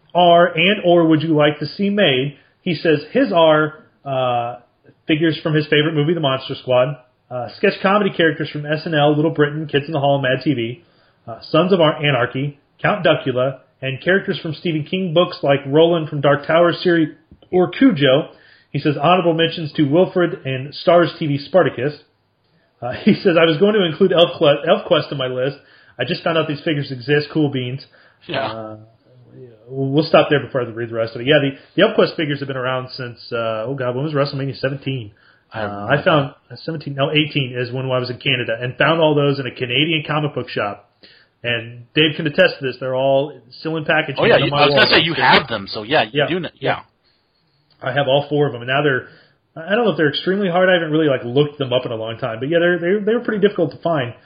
or would you like to see made? He says his are figures from his favorite movie, The Monster Squad, sketch comedy characters from SNL, Little Britain, Kids in the Hall, Mad TV, Sons of Anarchy, Count Duckula, and characters from Stephen King books like Roland from Dark Tower series or Cujo. He says honorable mentions to Wilfred and Stars TV Spartacus. He says I was going to include ElfQuest in my list. I just found out these figures exist. Cool beans. Yeah. We'll stop there before I read the rest of it. Yeah, the ElfQuest figures have been around since when was WrestleMania 17? I found 18 is when I was in Canada and found all those in a Canadian comic book shop. And Dave can attest to this. They're all still in packaging. Oh, yeah. I was going to say you have them. So, yeah, you do. Yeah. I have all 4 of them. And now I don't know if they're extremely hard. I haven't really looked them up in a long time. But, yeah, they were pretty difficult to find.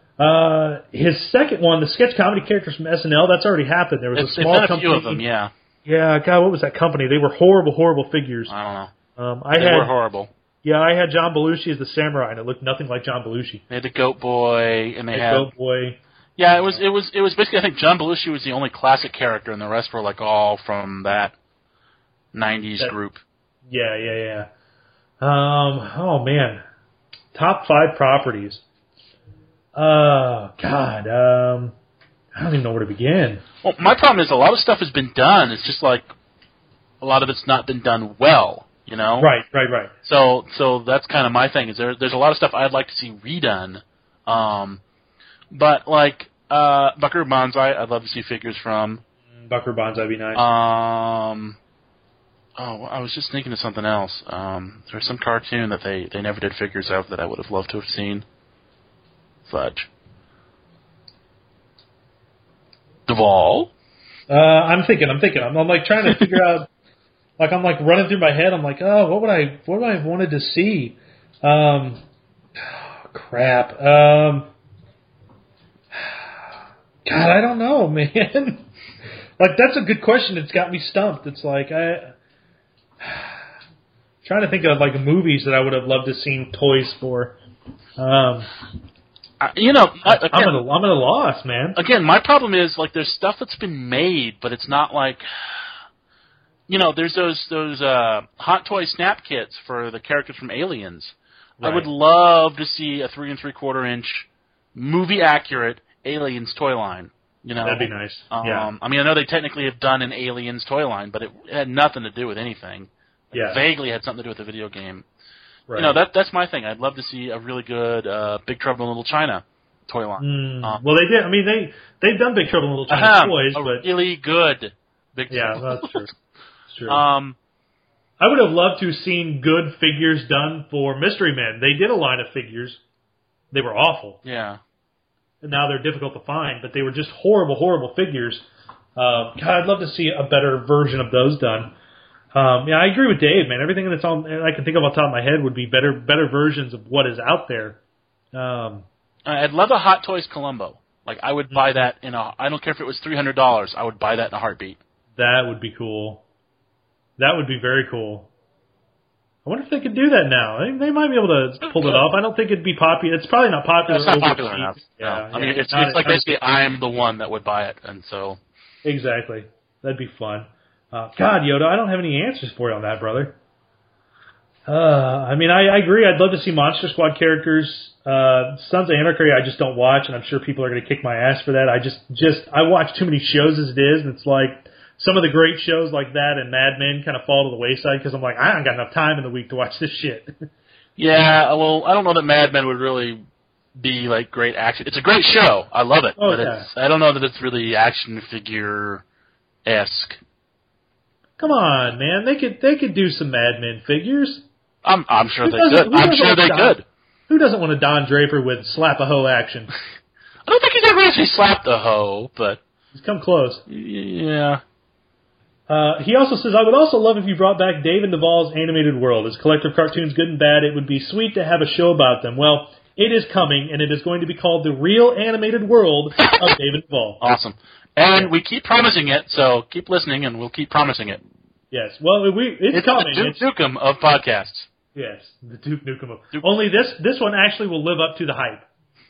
His second one, the sketch comedy characters from SNL, that's already happened. There was a small company. A few of them, yeah. Yeah, God, what was that company? They were horrible figures. I don't know. They were horrible. Yeah, I had John Belushi as the samurai, and it looked nothing like John Belushi. They had the Goat Boy, and they had Goat Boy. Yeah, it was basically, I think John Belushi was the only classic character, and the rest were all from that 90s group. Yeah. Oh man, top 5 properties. God, I don't even know where to begin. Well, my problem is a lot of stuff has been done. It's just like a lot of it's not been done well. Right. So that's kind of my thing. Is there's a lot of stuff I'd like to see redone. But Buckaroo Banzai, I'd love to see figures from. Buckaroo Banzai would be nice. I was just thinking of something else. There's some cartoon that they never did figures of that I would have loved to have seen. Fudge. Duvall. I'm thinking. I'm trying to figure out. Like I'm like running through my head. I'm like, oh, what would I have wanted to see? Crap. God, I don't know, man. Like that's a good question. It's got me stumped. It's like trying to think of like movies that I would have loved to seen toys for. I'm at a loss, man. Again, my problem is like there's stuff that's been made, but it's not like there's those Hot Toy snap kits for the characters from Aliens. Right. I would love to see a 3 3/4 inch movie accurate Aliens toy line. That'd be nice. I mean, I know they technically have done an Aliens toy line, but it had nothing to do with anything. It vaguely had something to do with the video game. Right. That's my thing. I'd love to see a really good Big Trouble in Little China toy line. Well, they did. I mean, they've done Big Trouble in Little China toys, but really good Big Trouble. Yeah, that's true. That's true. I would have loved to have seen good figures done for Mystery Men. They did a line of figures. They were awful. Yeah. And now they're difficult to find, but they were just horrible, horrible figures. God, I'd love to see a better version of those done. I agree with Dave, man. Everything that's on I can think of off the top of my head would be better versions of what is out there. I'd love a Hot Toys Columbo. Like I would buy that I don't care if it was $300. I would buy that in a heartbeat. That would be cool. That would be very cool. I wonder if they could do that now. They might be able to pull it off. I don't think it'd be popular. It's probably not popular. It's not popular enough. Yeah, no. I mean, it's like basically I'm the one that would buy it, and so exactly. That'd be fun. God, Yoda, I don't have any answers for you on that, brother. I mean, I agree. I'd love to see Monster Squad characters. Sons of Anarchy, I just don't watch, and I'm sure people are going to kick my ass for that. I watch too many shows as it is, and it's like some of the great shows like that and Mad Men kind of fall to the wayside because I'm like, I haven't got enough time in the week to watch this shit. Yeah, well, I don't know that Mad Men would really be like great action. It's a great show. I love it, but I don't know that it's really action figure-esque. Come on, man. They could do some Mad Men figures. I'm sure they could. I'm sure they could. Who doesn't want a Don Draper with slap a hoe action? I don't think he's ever actually slapped a hoe, but he's come close. Yeah. He also says, I would also love if you brought back Dave and Duvall's Animated World. As collector cartoons, good and bad, it would be sweet to have a show about them. Well, it is coming, and it is going to be called The Real Animated World of Dave and Duvall. Awesome. And we keep promising it, so keep listening, and we'll keep promising it. Yes. Well, it's coming. The Duke Nukem of podcasts. Yes, the Duke Nukem. Only this one actually will live up to the hype.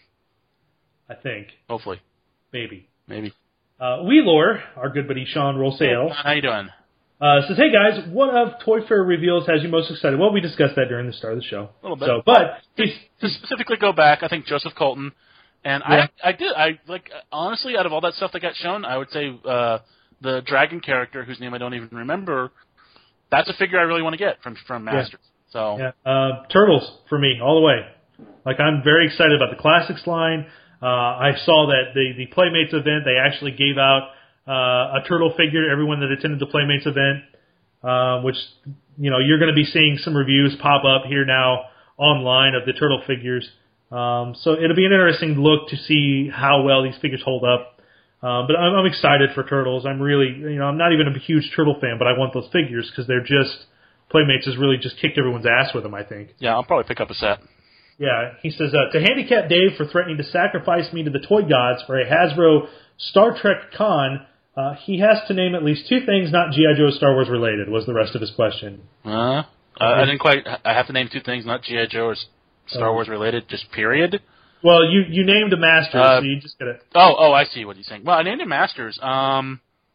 I think. Hopefully. Maybe. Wheelor, our good buddy Sean Rossale. How you doing? Says, hey guys, what of Toy Fair reveals has you most excited? Well, we discussed that during the start of the show. A little bit. So, but to specifically go back, I think Joseph Colton, and yeah. I honestly, out of all that stuff that got shown, I would say the dragon character, whose name I don't even remember, that's a figure I really want to get from Masters. Yeah. So Turtles for me all the way. Like I'm very excited about the Classics line. I saw that the Playmates event, they actually gave out a turtle figure to everyone that attended the Playmates event, which, you're going to be seeing some reviews pop up here now online of the turtle figures. So it'll be an interesting look to see how well these figures hold up. But I'm excited for Turtles. I'm really, I'm not even a huge Turtle fan, but I want those figures because they're just, Playmates has really just kicked everyone's ass with them, I think. Yeah, I'll probably pick up a set. Yeah, he says, to handicap Dave for threatening to sacrifice me to the toy gods for a Hasbro Star Trek con, he has to name at least two things not G.I. Joe Star Wars related, was the rest of his question. I didn't quite, I have to name two things not G.I. Joe or Star Wars related, just period? Well, you named a Masters, so you just gotta... Oh, I see what he's saying. Well, I named a Masters. And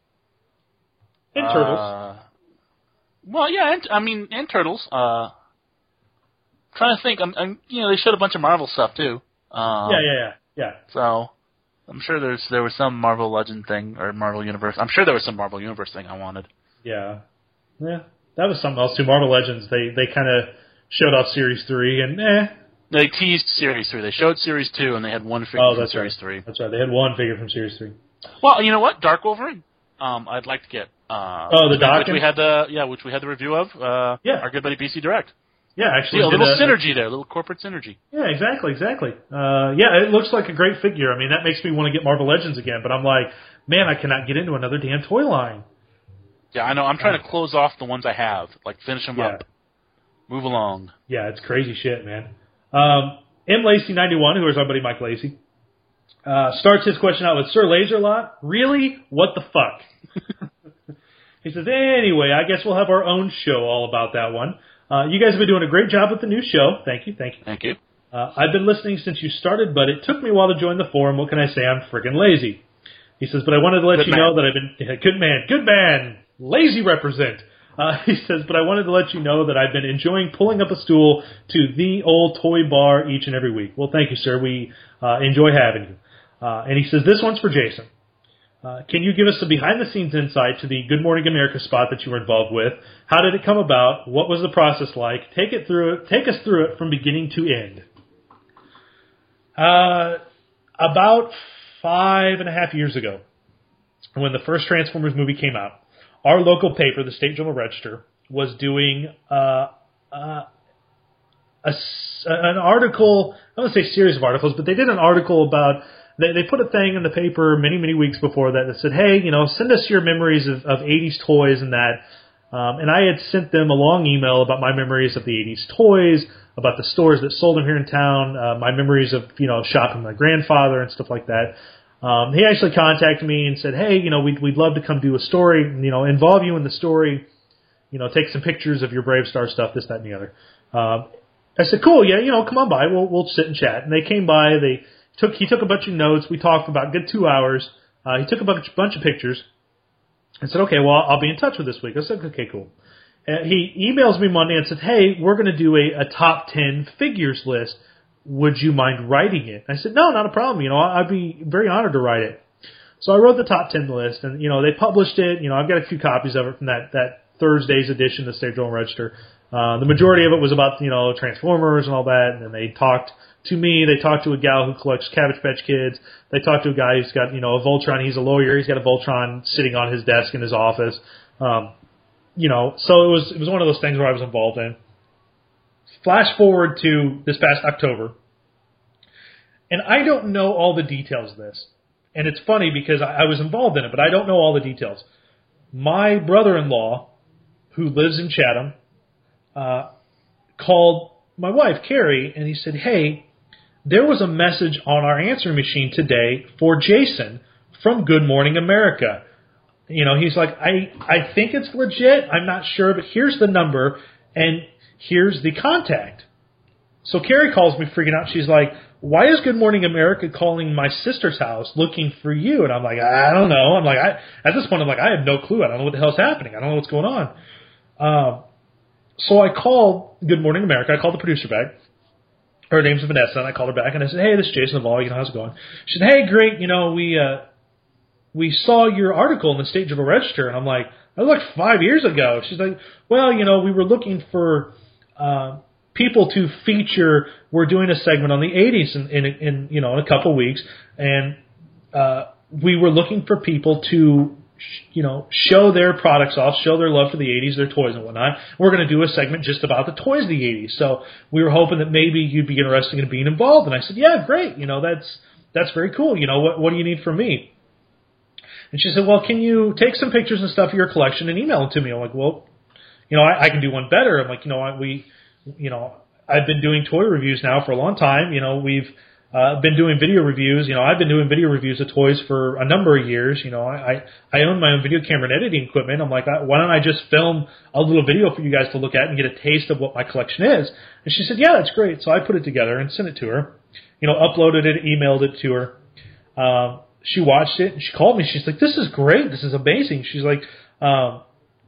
Turtles. Well, yeah, and Turtles. Trying to think, they showed a bunch of Marvel stuff too. Yeah. So, I'm sure there was some Marvel Legend thing or Marvel Universe. I'm sure there was some Marvel Universe thing I wanted. Yeah, that was something else too. Marvel Legends, they kind of showed off Series 3 and They teased Series 3. They showed Series 2 and they had one figure from Series 3. That's right. They had one figure from Series 3. Well, you know what? Dark Wolverine. I'd like to get. The Doc, which we had the review of. Our good buddy BC Direct. Yeah, actually. A little synergy there, a little corporate synergy. Yeah, exactly. It looks like a great figure. I mean, that makes me want to get Marvel Legends again, but I'm like, man, I cannot get into another damn toy line. Yeah, I know. I'm trying to close off the ones I have, like finish them up. Move along. Yeah, it's crazy shit, man. M. Lacey 91, who is our buddy Mike Lacey, starts his question out with, Sir Laserlot, really? What the fuck? He says, anyway, I guess we'll have our own show all about that one. You guys have been doing a great job with the new show. Thank you. Thank you. I've been listening since you started, but it took me a while to join the forum. What can I say? I'm friggin' lazy. He says, but I wanted to let you know that I've been... Good man. Lazy represent. He says, but I wanted to let you know that I've been enjoying pulling up a stool to the old toy bar each and every week. Well, thank you, sir. We enjoy having you. And he says, this one's for Jason. Can you give us a behind-the-scenes insight to the Good Morning America spot that you were involved with? How did it come about? What was the process like? Take us through it from beginning to end. About 5.5 years ago, when the first Transformers movie came out, our local paper, the State Journal-Register, was doing an article. I don't want to say series of articles, but they did an article about. They put a thing in the paper many weeks before that said, hey, send us your memories of 80s toys and that. And I had sent them a long email about my memories of the 80s toys, about the stores that sold them here in town, my memories of, shopping with my grandfather and stuff like that. He actually contacted me and said, hey, we'd love to come do a story, involve you in the story, take some pictures of your Brave Star stuff, this, that, and the other. I said, cool, yeah, come on by, we'll sit and chat. And they came by, he took a bunch of notes. We talked for about a good 2 hours. He took a bunch of pictures and said, okay, well, I'll be in touch with this week. I said, okay, cool. He emails me Monday and said, hey, we're going to do a top 10 figures list. Would you mind writing it? I said, no, not a problem. I'd be very honored to write it. So I wrote the top 10 list, and, they published it. I've got a few copies of it from that Thursday's edition of the State Journal-Register. The majority of it was about, Transformers and all that, and then they talked to me. They talked to a gal who collects Cabbage Patch Kids. They talked to a guy who's got, a Voltron. He's a lawyer. He's got a Voltron sitting on his desk in his office. So it was one of those things where I was involved in. Flash forward to this past October, and I don't know all the details of this. And it's funny because I was involved in it, but I don't know all the details. My brother-in-law, who lives in Chatham, called my wife, Carrie, and he said, hey, there was a message on our answering machine today for Jason from Good Morning America. He's like, I think it's legit. I'm not sure, but here's the number, and here's the contact. So Carrie calls me freaking out. She's like, why is Good Morning America calling my sister's house looking for you? And I'm like, I don't know. At this point, I have no clue. I don't know what the hell's happening. I don't know what's going on. So I called Good Morning America. I called the producer back. Her name's Vanessa, and I called her back, and I said, hey, this is Jason Laval. How's it going? She said, hey, great. We saw your article in the State Journal-Register. And I'm like, that was like 5 years ago. She's like, well, we were looking for people to feature. We're doing a segment on the 80s in a couple of weeks, and we were looking for people to show their products off, show their love for the 80s, their toys and whatnot. We're going to do a segment just about the toys of the 80s. So we were hoping that maybe you'd be interested in being involved. And I said, yeah, great. That's very cool. What do you need from me? And she said, well, can you take some pictures and stuff of your collection and email them to me? I'm like, well, I can do one better. I'm like, I've been doing toy reviews now for a long time. We've been doing video reviews. I've been doing video reviews of toys for a number of years. I own my own video camera and editing equipment. I'm like, why don't I just film a little video for you guys to look at and get a taste of what my collection is? And she said, yeah, that's great. So I put it together and sent it to her, uploaded it, emailed it to her. She watched it and she called me. She's like, this is great. This is amazing. She's like, we're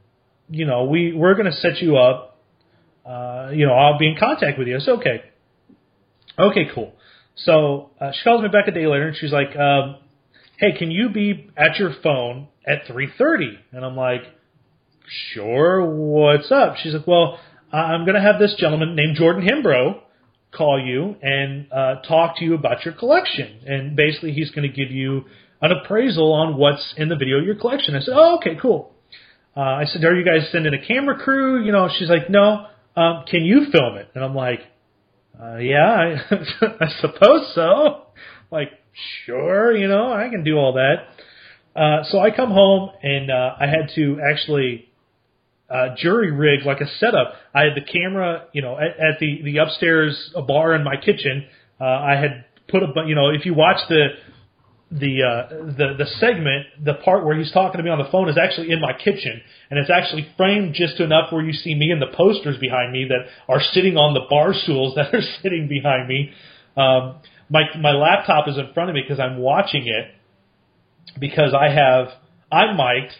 going to set you up. I'll be in contact with you. I said, okay. Okay, cool. So she calls me back a day later, and she's like, hey, can you be at your phone at 3:30? And I'm like, sure, what's up? She's like, well, I'm going to have this gentleman named Jordan Hembrough call you and talk to you about your collection. And basically he's going to give you an appraisal on what's in the video of your collection. I said, oh, okay, cool. I said, are you guys sending a camera crew? She's like, no. Can you film it? And I'm like, yeah, I suppose so. Like, sure, I can do all that. So I come home, and I had to actually jury rig like a setup. I had the camera, at the upstairs bar in my kitchen. I had put if you watch the segment, the part where he's talking to me on the phone is actually in my kitchen, and it's actually framed just enough where you see me and the posters behind me that are sitting on the bar stools that are sitting behind me. My laptop is in front of me because I'm watching it, because I'm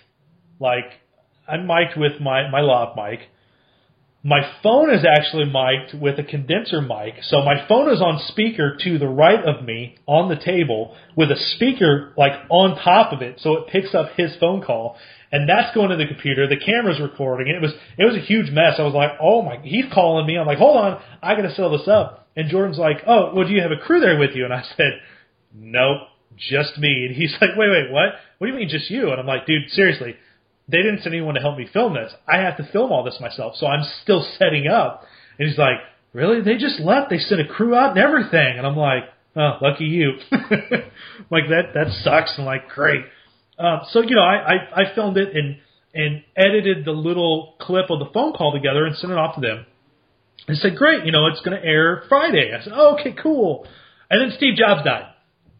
mic'd with my lav mic. My phone is actually mic'd with a condenser mic, so my phone is on speaker to the right of me on the table with a speaker like on top of it, so it picks up his phone call, and that's going to the computer. The camera's recording. It was a huge mess. I was like, oh my, he's calling me. I'm like, hold on, I got to settle this up. And Jordan's like, oh, well, do you have a crew there with you? And I said, nope, just me. And he's like, wait, what? What do you mean just you? And I'm like, dude, seriously. They didn't send anyone to help me film this. I have to film all this myself, so I'm still setting up. And he's like, really? They just left. They sent a crew out and everything. And I'm like, oh, lucky you. Like, that sucks. And like, great. So, I filmed it and edited the little clip of the phone call together and sent it off to them. They said, great, it's going to air Friday. I said, oh, okay, cool. And then Steve Jobs died.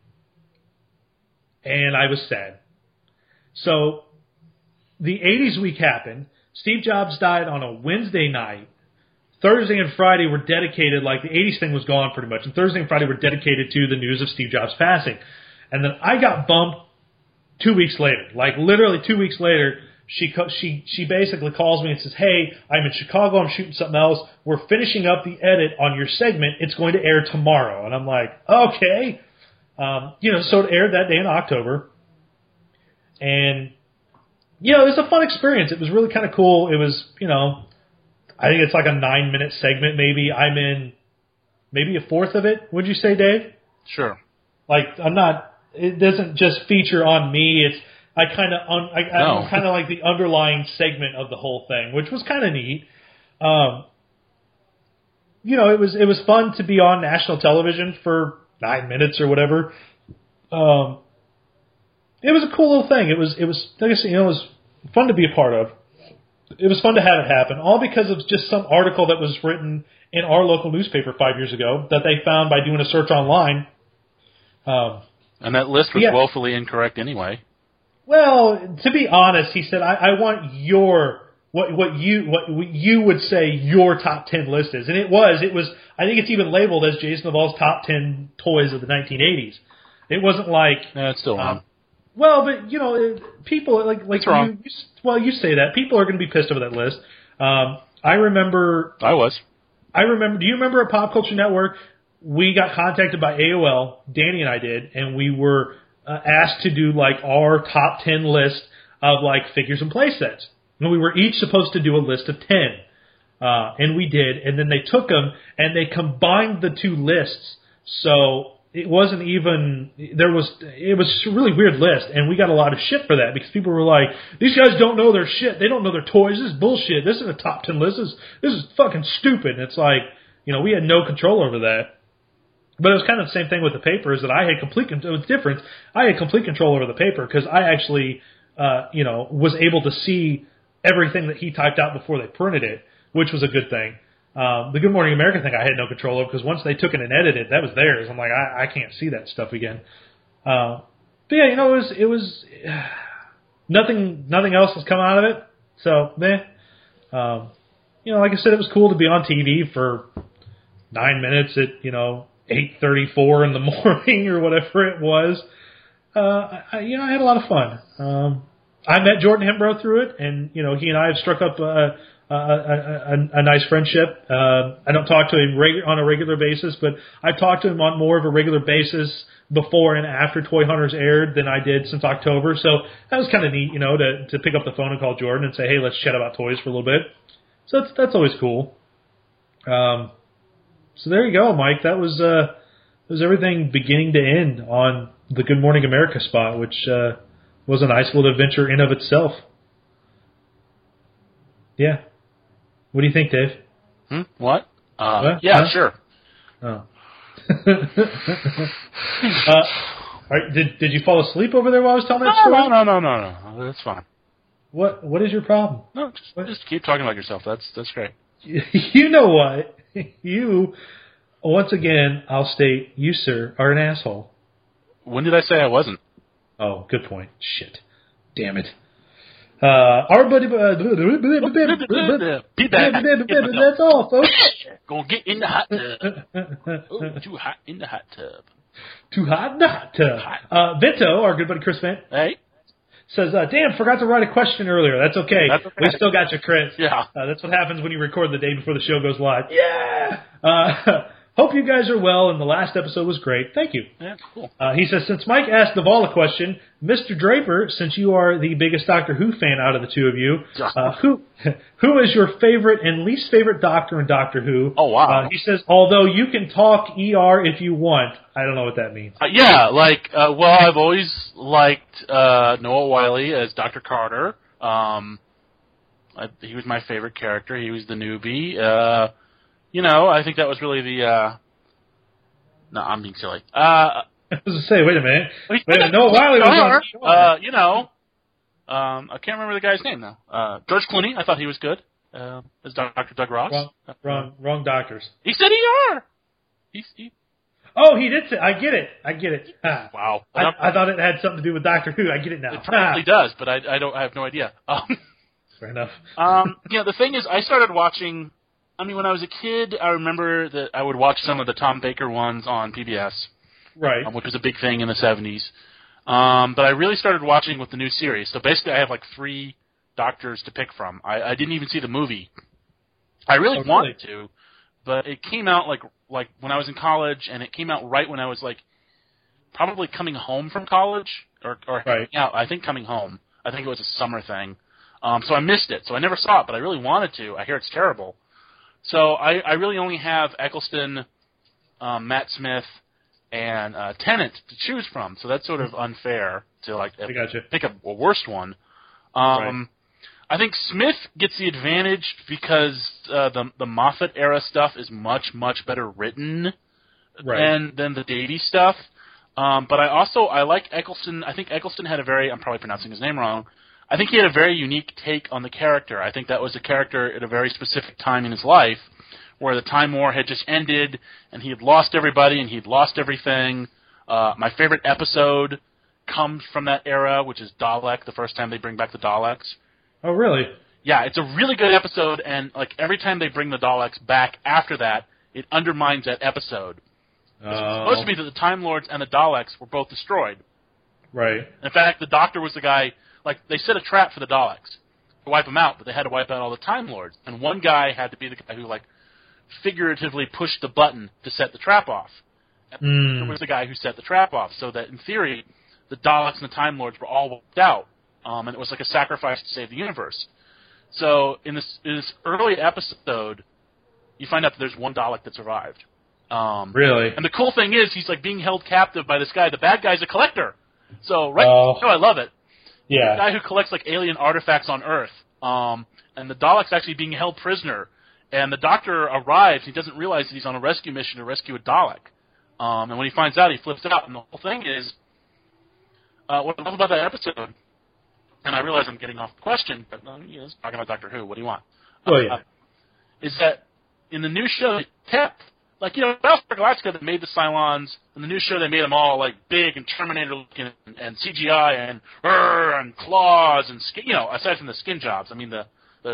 And I was sad. So the 80s week happened. Steve Jobs died on a Wednesday night. Thursday and Friday were dedicated, like the 80s thing was gone pretty much, and Thursday and Friday were dedicated to the news of Steve Jobs passing. And then I got bumped 2 weeks later. Like literally 2 weeks later, she basically calls me and says, hey, I'm in Chicago, I'm shooting something else. We're finishing up the edit on your segment. It's going to air tomorrow. And I'm like, okay. So it aired that day in October. And it was a fun experience. It was really kind of cool. It was, I think it's like a 9-minute segment maybe. I'm in maybe a fourth of it. Would you say, Dave? Sure. Like, it doesn't just feature on me. I'm kind of like the underlying segment of the whole thing, which was kind of neat. It was fun to be on national television for 9 minutes or whatever. It was a cool little thing. It was like I said, it was fun to be a part of. It was fun to have it happen, all because of just some article that was written in our local newspaper 5 years ago that they found by doing a search online. And that list was woefully incorrect anyway. Well, to be honest, he said, I want what you would say your top 10 list is, and it was. I think it's even labeled as Jason Duvall's top 10 toys of the 1980s. It wasn't like it's still wrong. Well, but people like wrong. You say that people are going to be pissed over that list. I remember. I was. Do you remember at Pop Culture Network? We got contacted by AOL. Danny and I did, and we were asked to do like our top 10 list of like figures and play sets. And we were each supposed to do a list of 10, and we did. And then they took them and they combined the two lists, so. It wasn't even, it was a really weird list, and we got a lot of shit for that, because people were like, these guys don't know their shit, they don't know their toys, this is bullshit, this isn't a top 10 list, this is fucking stupid. And it's like, we had no control over that. But it was kind of the same thing with the paper, is that I had complete control. It was different. I had complete control over the paper, because I actually, was able to see everything that he typed out before they printed it, which was a good thing. The Good Morning America thing I had no control over, because once they took it and edited it, that was theirs. I'm like, I can't see that stuff again. But yeah, it was nothing else has come out of it. So, meh. Like I said, it was cool to be on TV for 9 minutes at, 8:34 in the morning or whatever it was. I had a lot of fun. I met Jordan Hembrough through it, and, he and I have struck up a nice friendship. I don't talk to him on a regular basis, but I've talked to him on more of a regular basis before and after Toy Hunters aired than I did since October. So that was kind of neat, to pick up the phone and call Jordan and say, hey, let's chat about toys for a little bit. So that's always cool. So there you go, Mike. That was everything beginning to end on the Good Morning America spot, which was a nice little adventure in of itself. Yeah. What do you think, Dave? What? What? Yeah, huh? Sure. Oh. Did you fall asleep over there while I was telling that story? No. That's fine. What is your problem? No, just keep talking about yourself. That's great. You know what? You, once again, I'll state, you, sir, are an asshole. When did I say I wasn't? Oh, good point. Shit. Damn it. Our buddy... That's all, folks. Gonna get in the hot tub. Ooh, too hot in the hot tub. Too hot in the hot tub. Vento, our good buddy Chris Vent, says, damn, forgot to write a question earlier. That's okay. We still got you, Chris. Yeah. That's what happens when you record the day before the show goes live. Yeah! Hope you guys are well, and the last episode was great. Thank you. Yeah, cool. He says, since Mike asked Duvall a question, Mr. Draper, since you are the biggest Doctor Who fan out of the two of you, who is your favorite and least favorite Doctor in Doctor Who? Oh, wow. He says, although you can talk ER if you want. I don't know what that means. I've always liked Noah Wyle as Dr. Carter. He was my favorite character. He was the newbie. I think that was really the... No, I'm being silly. I was going to say, wait a minute. Noah Wyle was on... I can't remember the guy's name, though. George Clooney, I thought he was good as Dr. Doug Ross. Wrong doctors. He said ER! Oh, he did say... I get it. Wow. I thought it had something to do with Doctor Who. I get it now. It probably does, but I have no idea. Fair enough. The thing is, I started watching... when I was a kid, I remember that I would watch some of the Tom Baker ones on PBS. Right. Which was a big thing in the 70s. But I really started watching with the new series. So basically I have 3 Doctors to pick from. I didn't even see the movie. I really wanted to, but it came out like when I was in college, and it came out right when I was probably coming home from college or right. Yeah, I think coming home. I think it was a summer thing. So I missed it. So I never saw it, but I really wanted to. I hear it's terrible. So I really only have Eccleston, Matt Smith, and Tennant to choose from. So that's sort of unfair to pick a worst one. Right. I think Smith gets the advantage because the Moffat era stuff is much better written than the Davies stuff. But I like Eccleston. I think Eccleston had I'm probably pronouncing his name wrong. I think he had a very unique take on the character. I think that was a character at a very specific time in his life where the Time War had just ended and he had lost everybody and he'd lost everything. My favorite episode comes from that era, which is Dalek, the first time they bring back the Daleks. Oh, really? Yeah, it's a really good episode, and every time they bring the Daleks back after that, it undermines that episode. It's supposed to be that the Time Lords and the Daleks were both destroyed. Right. In fact, the Doctor was the guy... they set a trap for the Daleks to wipe them out, but they had to wipe out all the Time Lords. And one guy had to be the guy who, figuratively pushed the button to set the trap off. And there was the guy who set the trap off, so that, in theory, the Daleks and the Time Lords were all wiped out. And it was like a sacrifice to save the universe. So, in this early episode, you find out that there's one Dalek that survived. Really? And the cool thing is, he's, being held captive by this guy. The bad guy's a collector. So, I love it. Yeah. The guy who collects alien artifacts on Earth, and the Dalek's actually being held prisoner. And the Doctor arrives. He doesn't realize that he's on a rescue mission to rescue a Dalek. And when he finds out, he flips out. And the whole thing is, what I love about that episode, and I realize I'm getting off the question, but it's talking about Doctor Who. What do you want? Oh yeah. Is that in the new show, they kept Battlestar Galactica, that made the Cylons. In the new show, they made them all big and Terminator looking and CGI and claws and skin. Aside from the skin jobs, I mean the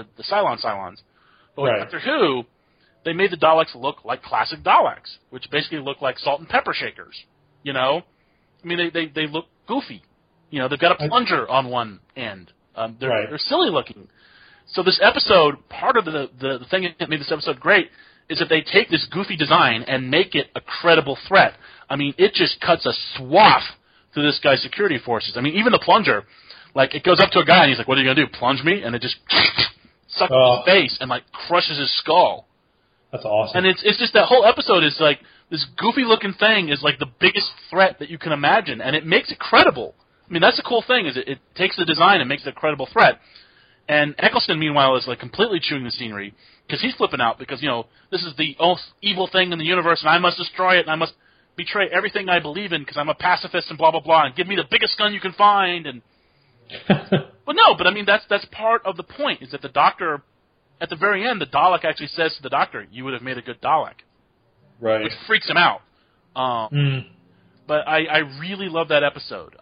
Cylons. But with Doctor Who, they made the Daleks look like classic Daleks, which basically look like salt and pepper shakers. I mean they look goofy. They've got a plunger on one end. They're silly looking. So this episode, part of the thing that made this episode great is that they take this goofy design and make it a credible threat. I mean, it just cuts a swath through this guy's security forces. I mean, even the plunger, it goes up to a guy and he's like, "What are you going to do, plunge me?" And it just sucks his face and, crushes his skull. That's awesome. And it's just that whole episode is, this goofy-looking thing is, the biggest threat that you can imagine, and it makes it credible. I mean, that's the cool thing, is it takes the design and makes it a credible threat. And Eccleston, meanwhile, is, completely chewing the scenery, because he's flipping out, because, this is the most evil thing in the universe, and I must destroy it, and I must... betray everything I believe in because I'm a pacifist and blah blah blah, and give me the biggest gun you can find. And but I mean that's part of the point is that the Doctor, at the very end, the Dalek actually says to the Doctor, "You would have made a good Dalek," right? Which freaks him out. But I really love that episode.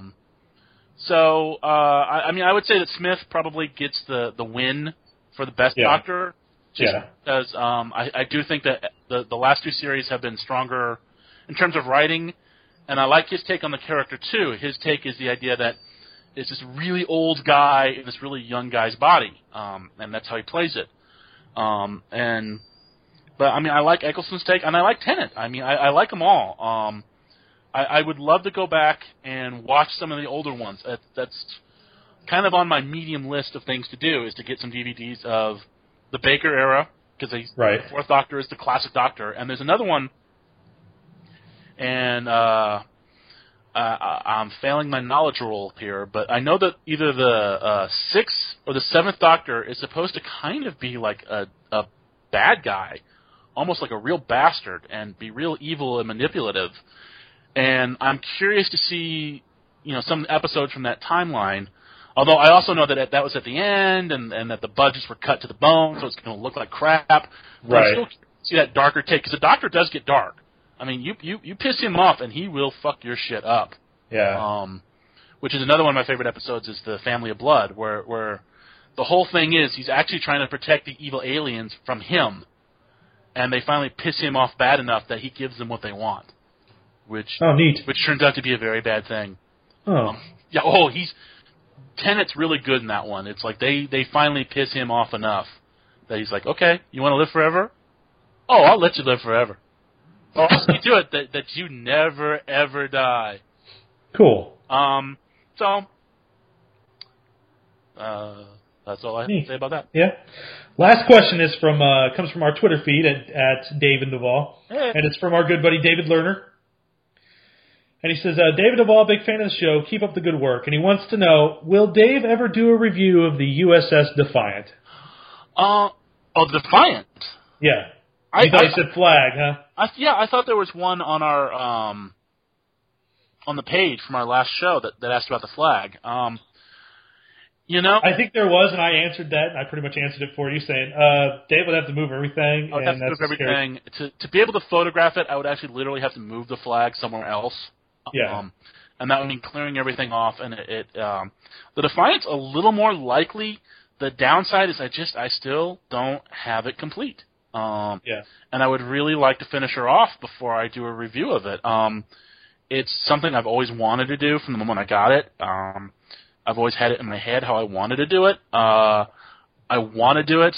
So I mean, I would say that Smith probably gets the win for the best Doctor. Because I do think that the last two series have been stronger in terms of writing, and I like his take on the character too. His take is the idea that it's this really old guy in this really young guy's body, and that's how he plays it. But I mean, I like Eccleston's take, and I like Tennant. I mean, I like them all. I would love to go back and watch some of the older ones. That's kind of on my medium list of things to do, is to get some DVDs of the Baker era, because the Fourth Doctor is the classic Doctor, and there's another one, and I'm failing my knowledge roll here, but I know that either the Sixth or the Seventh Doctor is supposed to kind of be like a bad guy, almost like a real bastard, and be real evil and manipulative. And I'm curious to see, some episodes from that timeline. Although I also know that was at the end, and that the budgets were cut to the bone, so it's going to look like crap. But I still see that darker take, because the Doctor does get dark. I mean, you piss him off, and he will fuck your shit up. Yeah. Which is another one of my favorite episodes, is the Family of Blood, where the whole thing is he's actually trying to protect the evil aliens from him, and they finally piss him off bad enough that he gives them what they want. Which turns out to be a very bad thing. Tennant's really good in that one. It's like they finally piss him off enough that he's like, okay, you want to live forever? Oh, I'll let you live forever. I'll see to it that you never, ever die. Cool. That's all I have to say about that. Yeah. Last question is comes from our Twitter feed at Dave and Duvall. Hey. And it's from our good buddy David Lerner. And he says, David Duvall, big fan of the show, keep up the good work. And he wants to know, will Dave ever do a review of the USS Defiant? Defiant? Yeah. I thought you said Flag, huh? I thought there was one on our on the page from our last show that asked about the Flag. I think there was, and I answered that, and I pretty much answered it for you, saying, Dave would have to move everything. I would have to move everything. To be able to photograph it, I would actually literally have to move the flag somewhere else. Yeah. And that would mean clearing everything off, and the Defiant's a little more likely. The downside is I still don't have it complete. And I would really like to finish her off before I do a review of it. It's something I've always wanted to do from the moment I got it. I've always had it in my head how I wanted to do it. I want to do it.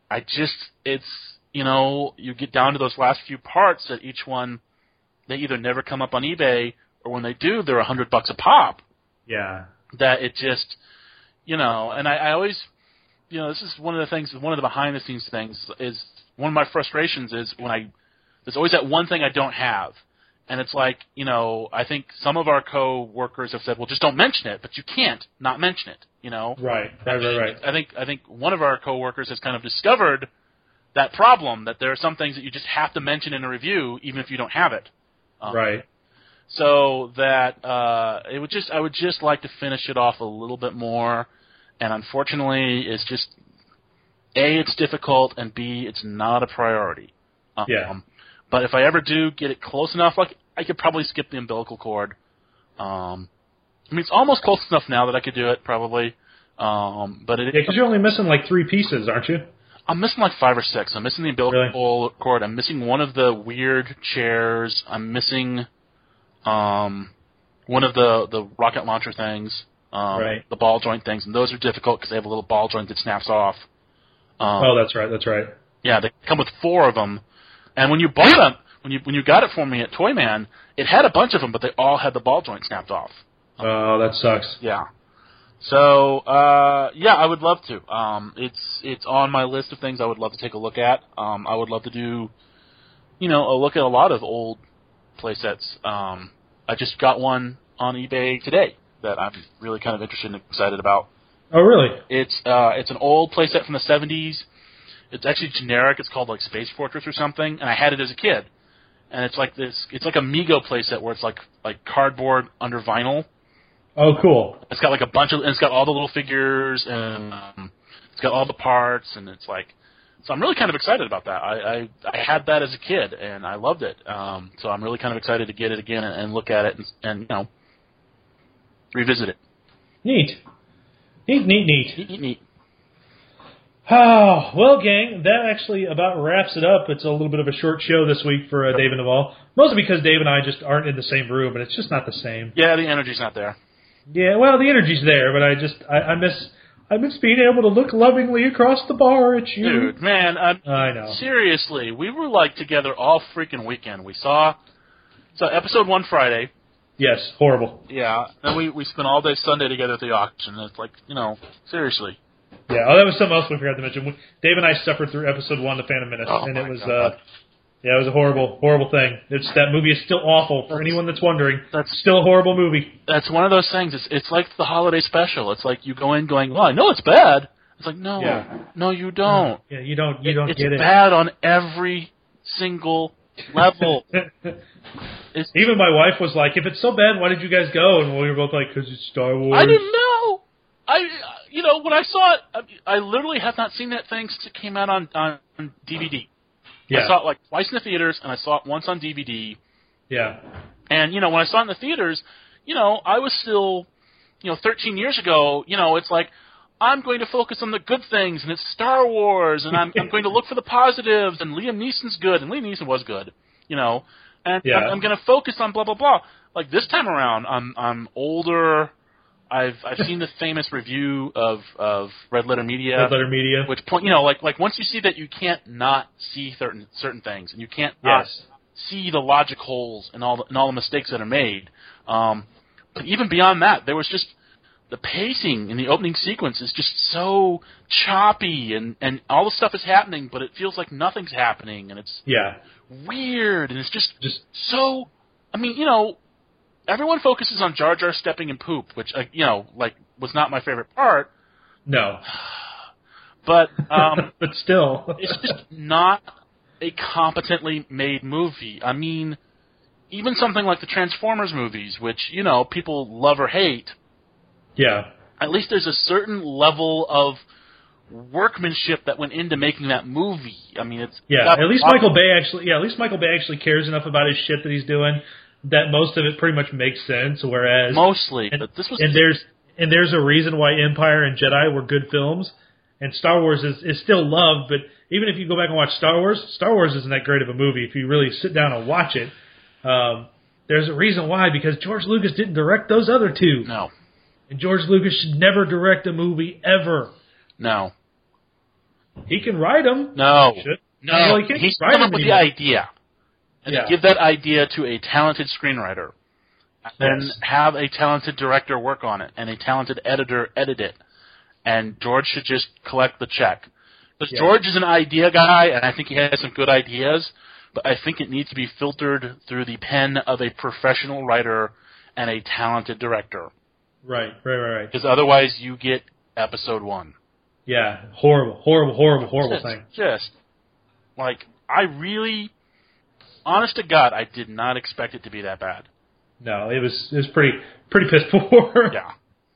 You get down to those last few parts that each one, they either never come up on eBay, or when they do, they're $100 a pop. Yeah. That it just, and I always, this is one of the behind the scenes things is, one of my frustrations is there's always that one thing I don't have. And it's like, I think some of our co-workers have said, well, just don't mention it, but you can't not mention it, Right. I think one of our co-workers has kind of discovered that problem, that there are some things that you just have to mention in a review, even if you don't have it. Right. So that I would just like to finish it off a little bit more, and unfortunately, it's just A, it's difficult, and B, it's not a priority. But if I ever do get it close enough, like I could probably skip the umbilical cord. It's almost close enough now that I could do it, probably. But because you're only missing like 3 pieces, aren't you? I'm missing like 5 or 6. I'm missing the umbilical cord. I'm missing one of the weird chairs. I'm missing one of the rocket launcher things, the ball joint things, and those are difficult because they have a little ball joint that snaps off. That's right. Yeah, they come with 4 of them, and when you bought them, when you got it for me at Toyman, it had a bunch of them, but they all had the ball joint snapped off. Oh, that sucks. Yeah. So, I would love to. It's on my list of things I would love to take a look at. I would love to do, a look at a lot of old play sets. I just got one on eBay today that I'm really kind of interested and excited about. Oh, really? It's an old play set from the 70s. It's actually generic. It's called like Space Fortress or something, and I had it as a kid. and it's like this. It's like a Mego playset where it's like cardboard under vinyl. Oh, cool. It's got like a bunch of, and it's got all the little figures, and it's got all the parts, and it's like, so I'm really kind of excited about that. I had that as a kid, and I loved it. So I'm really kind of excited to get it again and look at it and revisit it. Neat. Neat. Oh, well, gang, that actually about wraps it up. It's a little bit of a short show this week for Dave and Duvall. Mostly because Dave and I just aren't in the same room, and it's just not the same. Yeah, the energy's not there. Yeah, well, the energy's there, but I miss being able to look lovingly across the bar at you. Dude, man, I know. Seriously, we were like together all freaking weekend. We saw episode 1 Friday. Yes, horrible. Yeah, then we spent all day Sunday together at the auction. It's like, seriously. Yeah, that was something else we forgot to mention. Dave and I suffered through episode 1, The Phantom Menace, and it was it was a horrible, horrible thing. That movie is still awful for anyone that's wondering. That's still a horrible movie. That's one of those things. It's like the holiday special. It's like you go in going, well, I know it's bad. It's like, no, you don't. Yeah, you don't get it. It's bad on every single level. Even my wife was like, if it's so bad, why did you guys go? And we were both like, because it's Star Wars. I didn't know. When I saw it, I literally have not seen that thing since it came out on DVD. Yeah. I saw it like twice in the theaters, and I saw it once on DVD. Yeah. And, when I saw it in the theaters, I was still, 13 years ago, it's like, I'm going to focus on the good things, and it's Star Wars, and I'm going to look for the positives, and Liam Neeson's good, and Liam Neeson was good, and I'm going to focus on blah, blah, blah. Like, this time around, I'm older. I've seen the famous review of Red Letter Media. Which point, like once you see that you can't not see certain things, and you can't not see the logic holes and all the mistakes that are made. But even beyond that, there was just the pacing in the opening sequence is just so choppy, and all the stuff is happening, but it feels like nothing's happening, and it's weird, and it's just so. I mean, everyone focuses on Jar Jar stepping in poop, which, was not my favorite part. No. But, but still. It's just not a competently made movie. I mean, even something like the Transformers movies, which, people love or hate. Yeah. At least there's a certain level of workmanship that went into making that movie. I mean, it's... Yeah, at least Michael Bay actually cares enough about his shit that he's doing that most of it pretty much makes sense, whereas... Mostly, but this was... And there's a reason why Empire and Jedi were good films, and Star Wars is still loved, but even if you go back and watch Star Wars isn't that great of a movie if you really sit down and watch it. There's a reason why, because George Lucas didn't direct those other two. No. And George Lucas should never direct a movie, ever. No. He can write them. No. No, well, he's come up with the idea. And give that idea to a talented screenwriter. Then have a talented director work on it, and a talented editor edit it. And George should just collect the check. Because George is an idea guy, and I think he has some good ideas, but I think it needs to be filtered through the pen of a professional writer and a talented director. Right. Because otherwise you get episode 1. Yeah, horrible thing. Just, I really, honest to God, I did not expect it to be that bad. No, it was pretty piss poor. Yeah.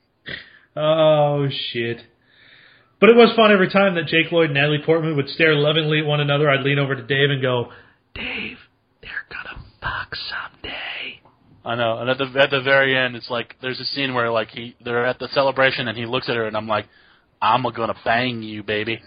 Oh, shit. But it was fun every time that Jake Lloyd and Natalie Portman would stare lovingly at one another. I'd lean over to Dave and go, Dave, they're gonna fuck someday. I know, and at the very end, it's like there's a scene where they're at the celebration and he looks at her and I'm like, I'm gonna bang you, baby.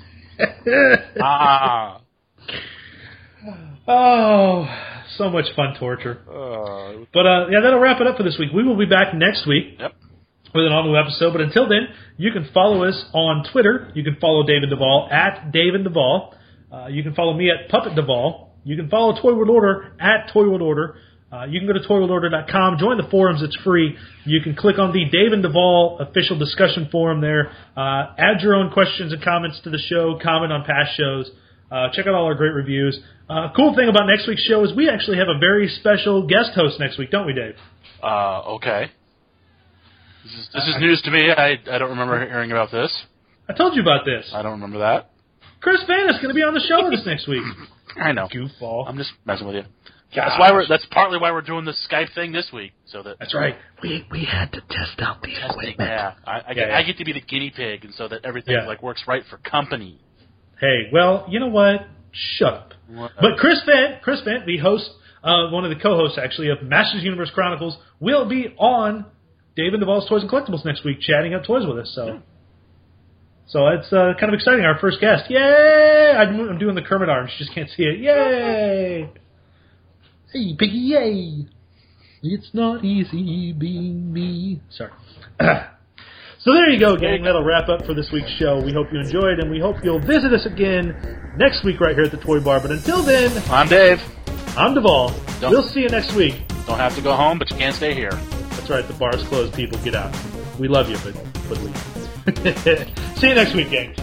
Oh, so much fun torture. But that'll wrap it up for this week. We will be back next week. Yep. With an all-new episode. But until then, you can follow us on Twitter. You can follow David Duvall at David Duvall. You can follow me at Puppet Duvall. You can follow Toywood Order at Toywood Order. You can go to toywoodorder.com. Join the forums. It's free. You can click on the Dave and Duvall official discussion forum there. Add your own questions and comments to the show. Comment on past shows. Check out all our great reviews. Cool thing about next week's show is we actually have a very special guest host next week, don't we, Dave? Okay. This is news to me. I don't remember hearing about this. I told you about this. I don't remember that. Chris Van is going to be on the show with us next week. I know. Goofball. I'm just messing with you. Gosh. That's partly why we're doing the Skype thing this week, so that. That's right. We had to test out the equipment. Yeah, I get to be the guinea pig, and so that everything works right for company. Hey, well, you know what? Shut up. But Chris Vent, the host, one of the co-hosts actually of Masters Universe Chronicles, will be on Dave and Duvall's Toys and Collectibles next week, chatting up toys with us. So it's kind of exciting. Our first guest. Yay! I'm doing the Kermit arms. You just can't see it. Yay! Hey, Piggy, yay! It's not easy being me. Sorry. So there you go, gang. That'll wrap up for this week's show. We hope you enjoyed, and we hope you'll visit us again next week right here at the Toy Bar. But until then... I'm Dave. I'm Duvall. We'll see you next week. Don't have to go home, but you can't stay here. That's right. The bar's closed. People, get out. We love you, but leave. See you next week, gang.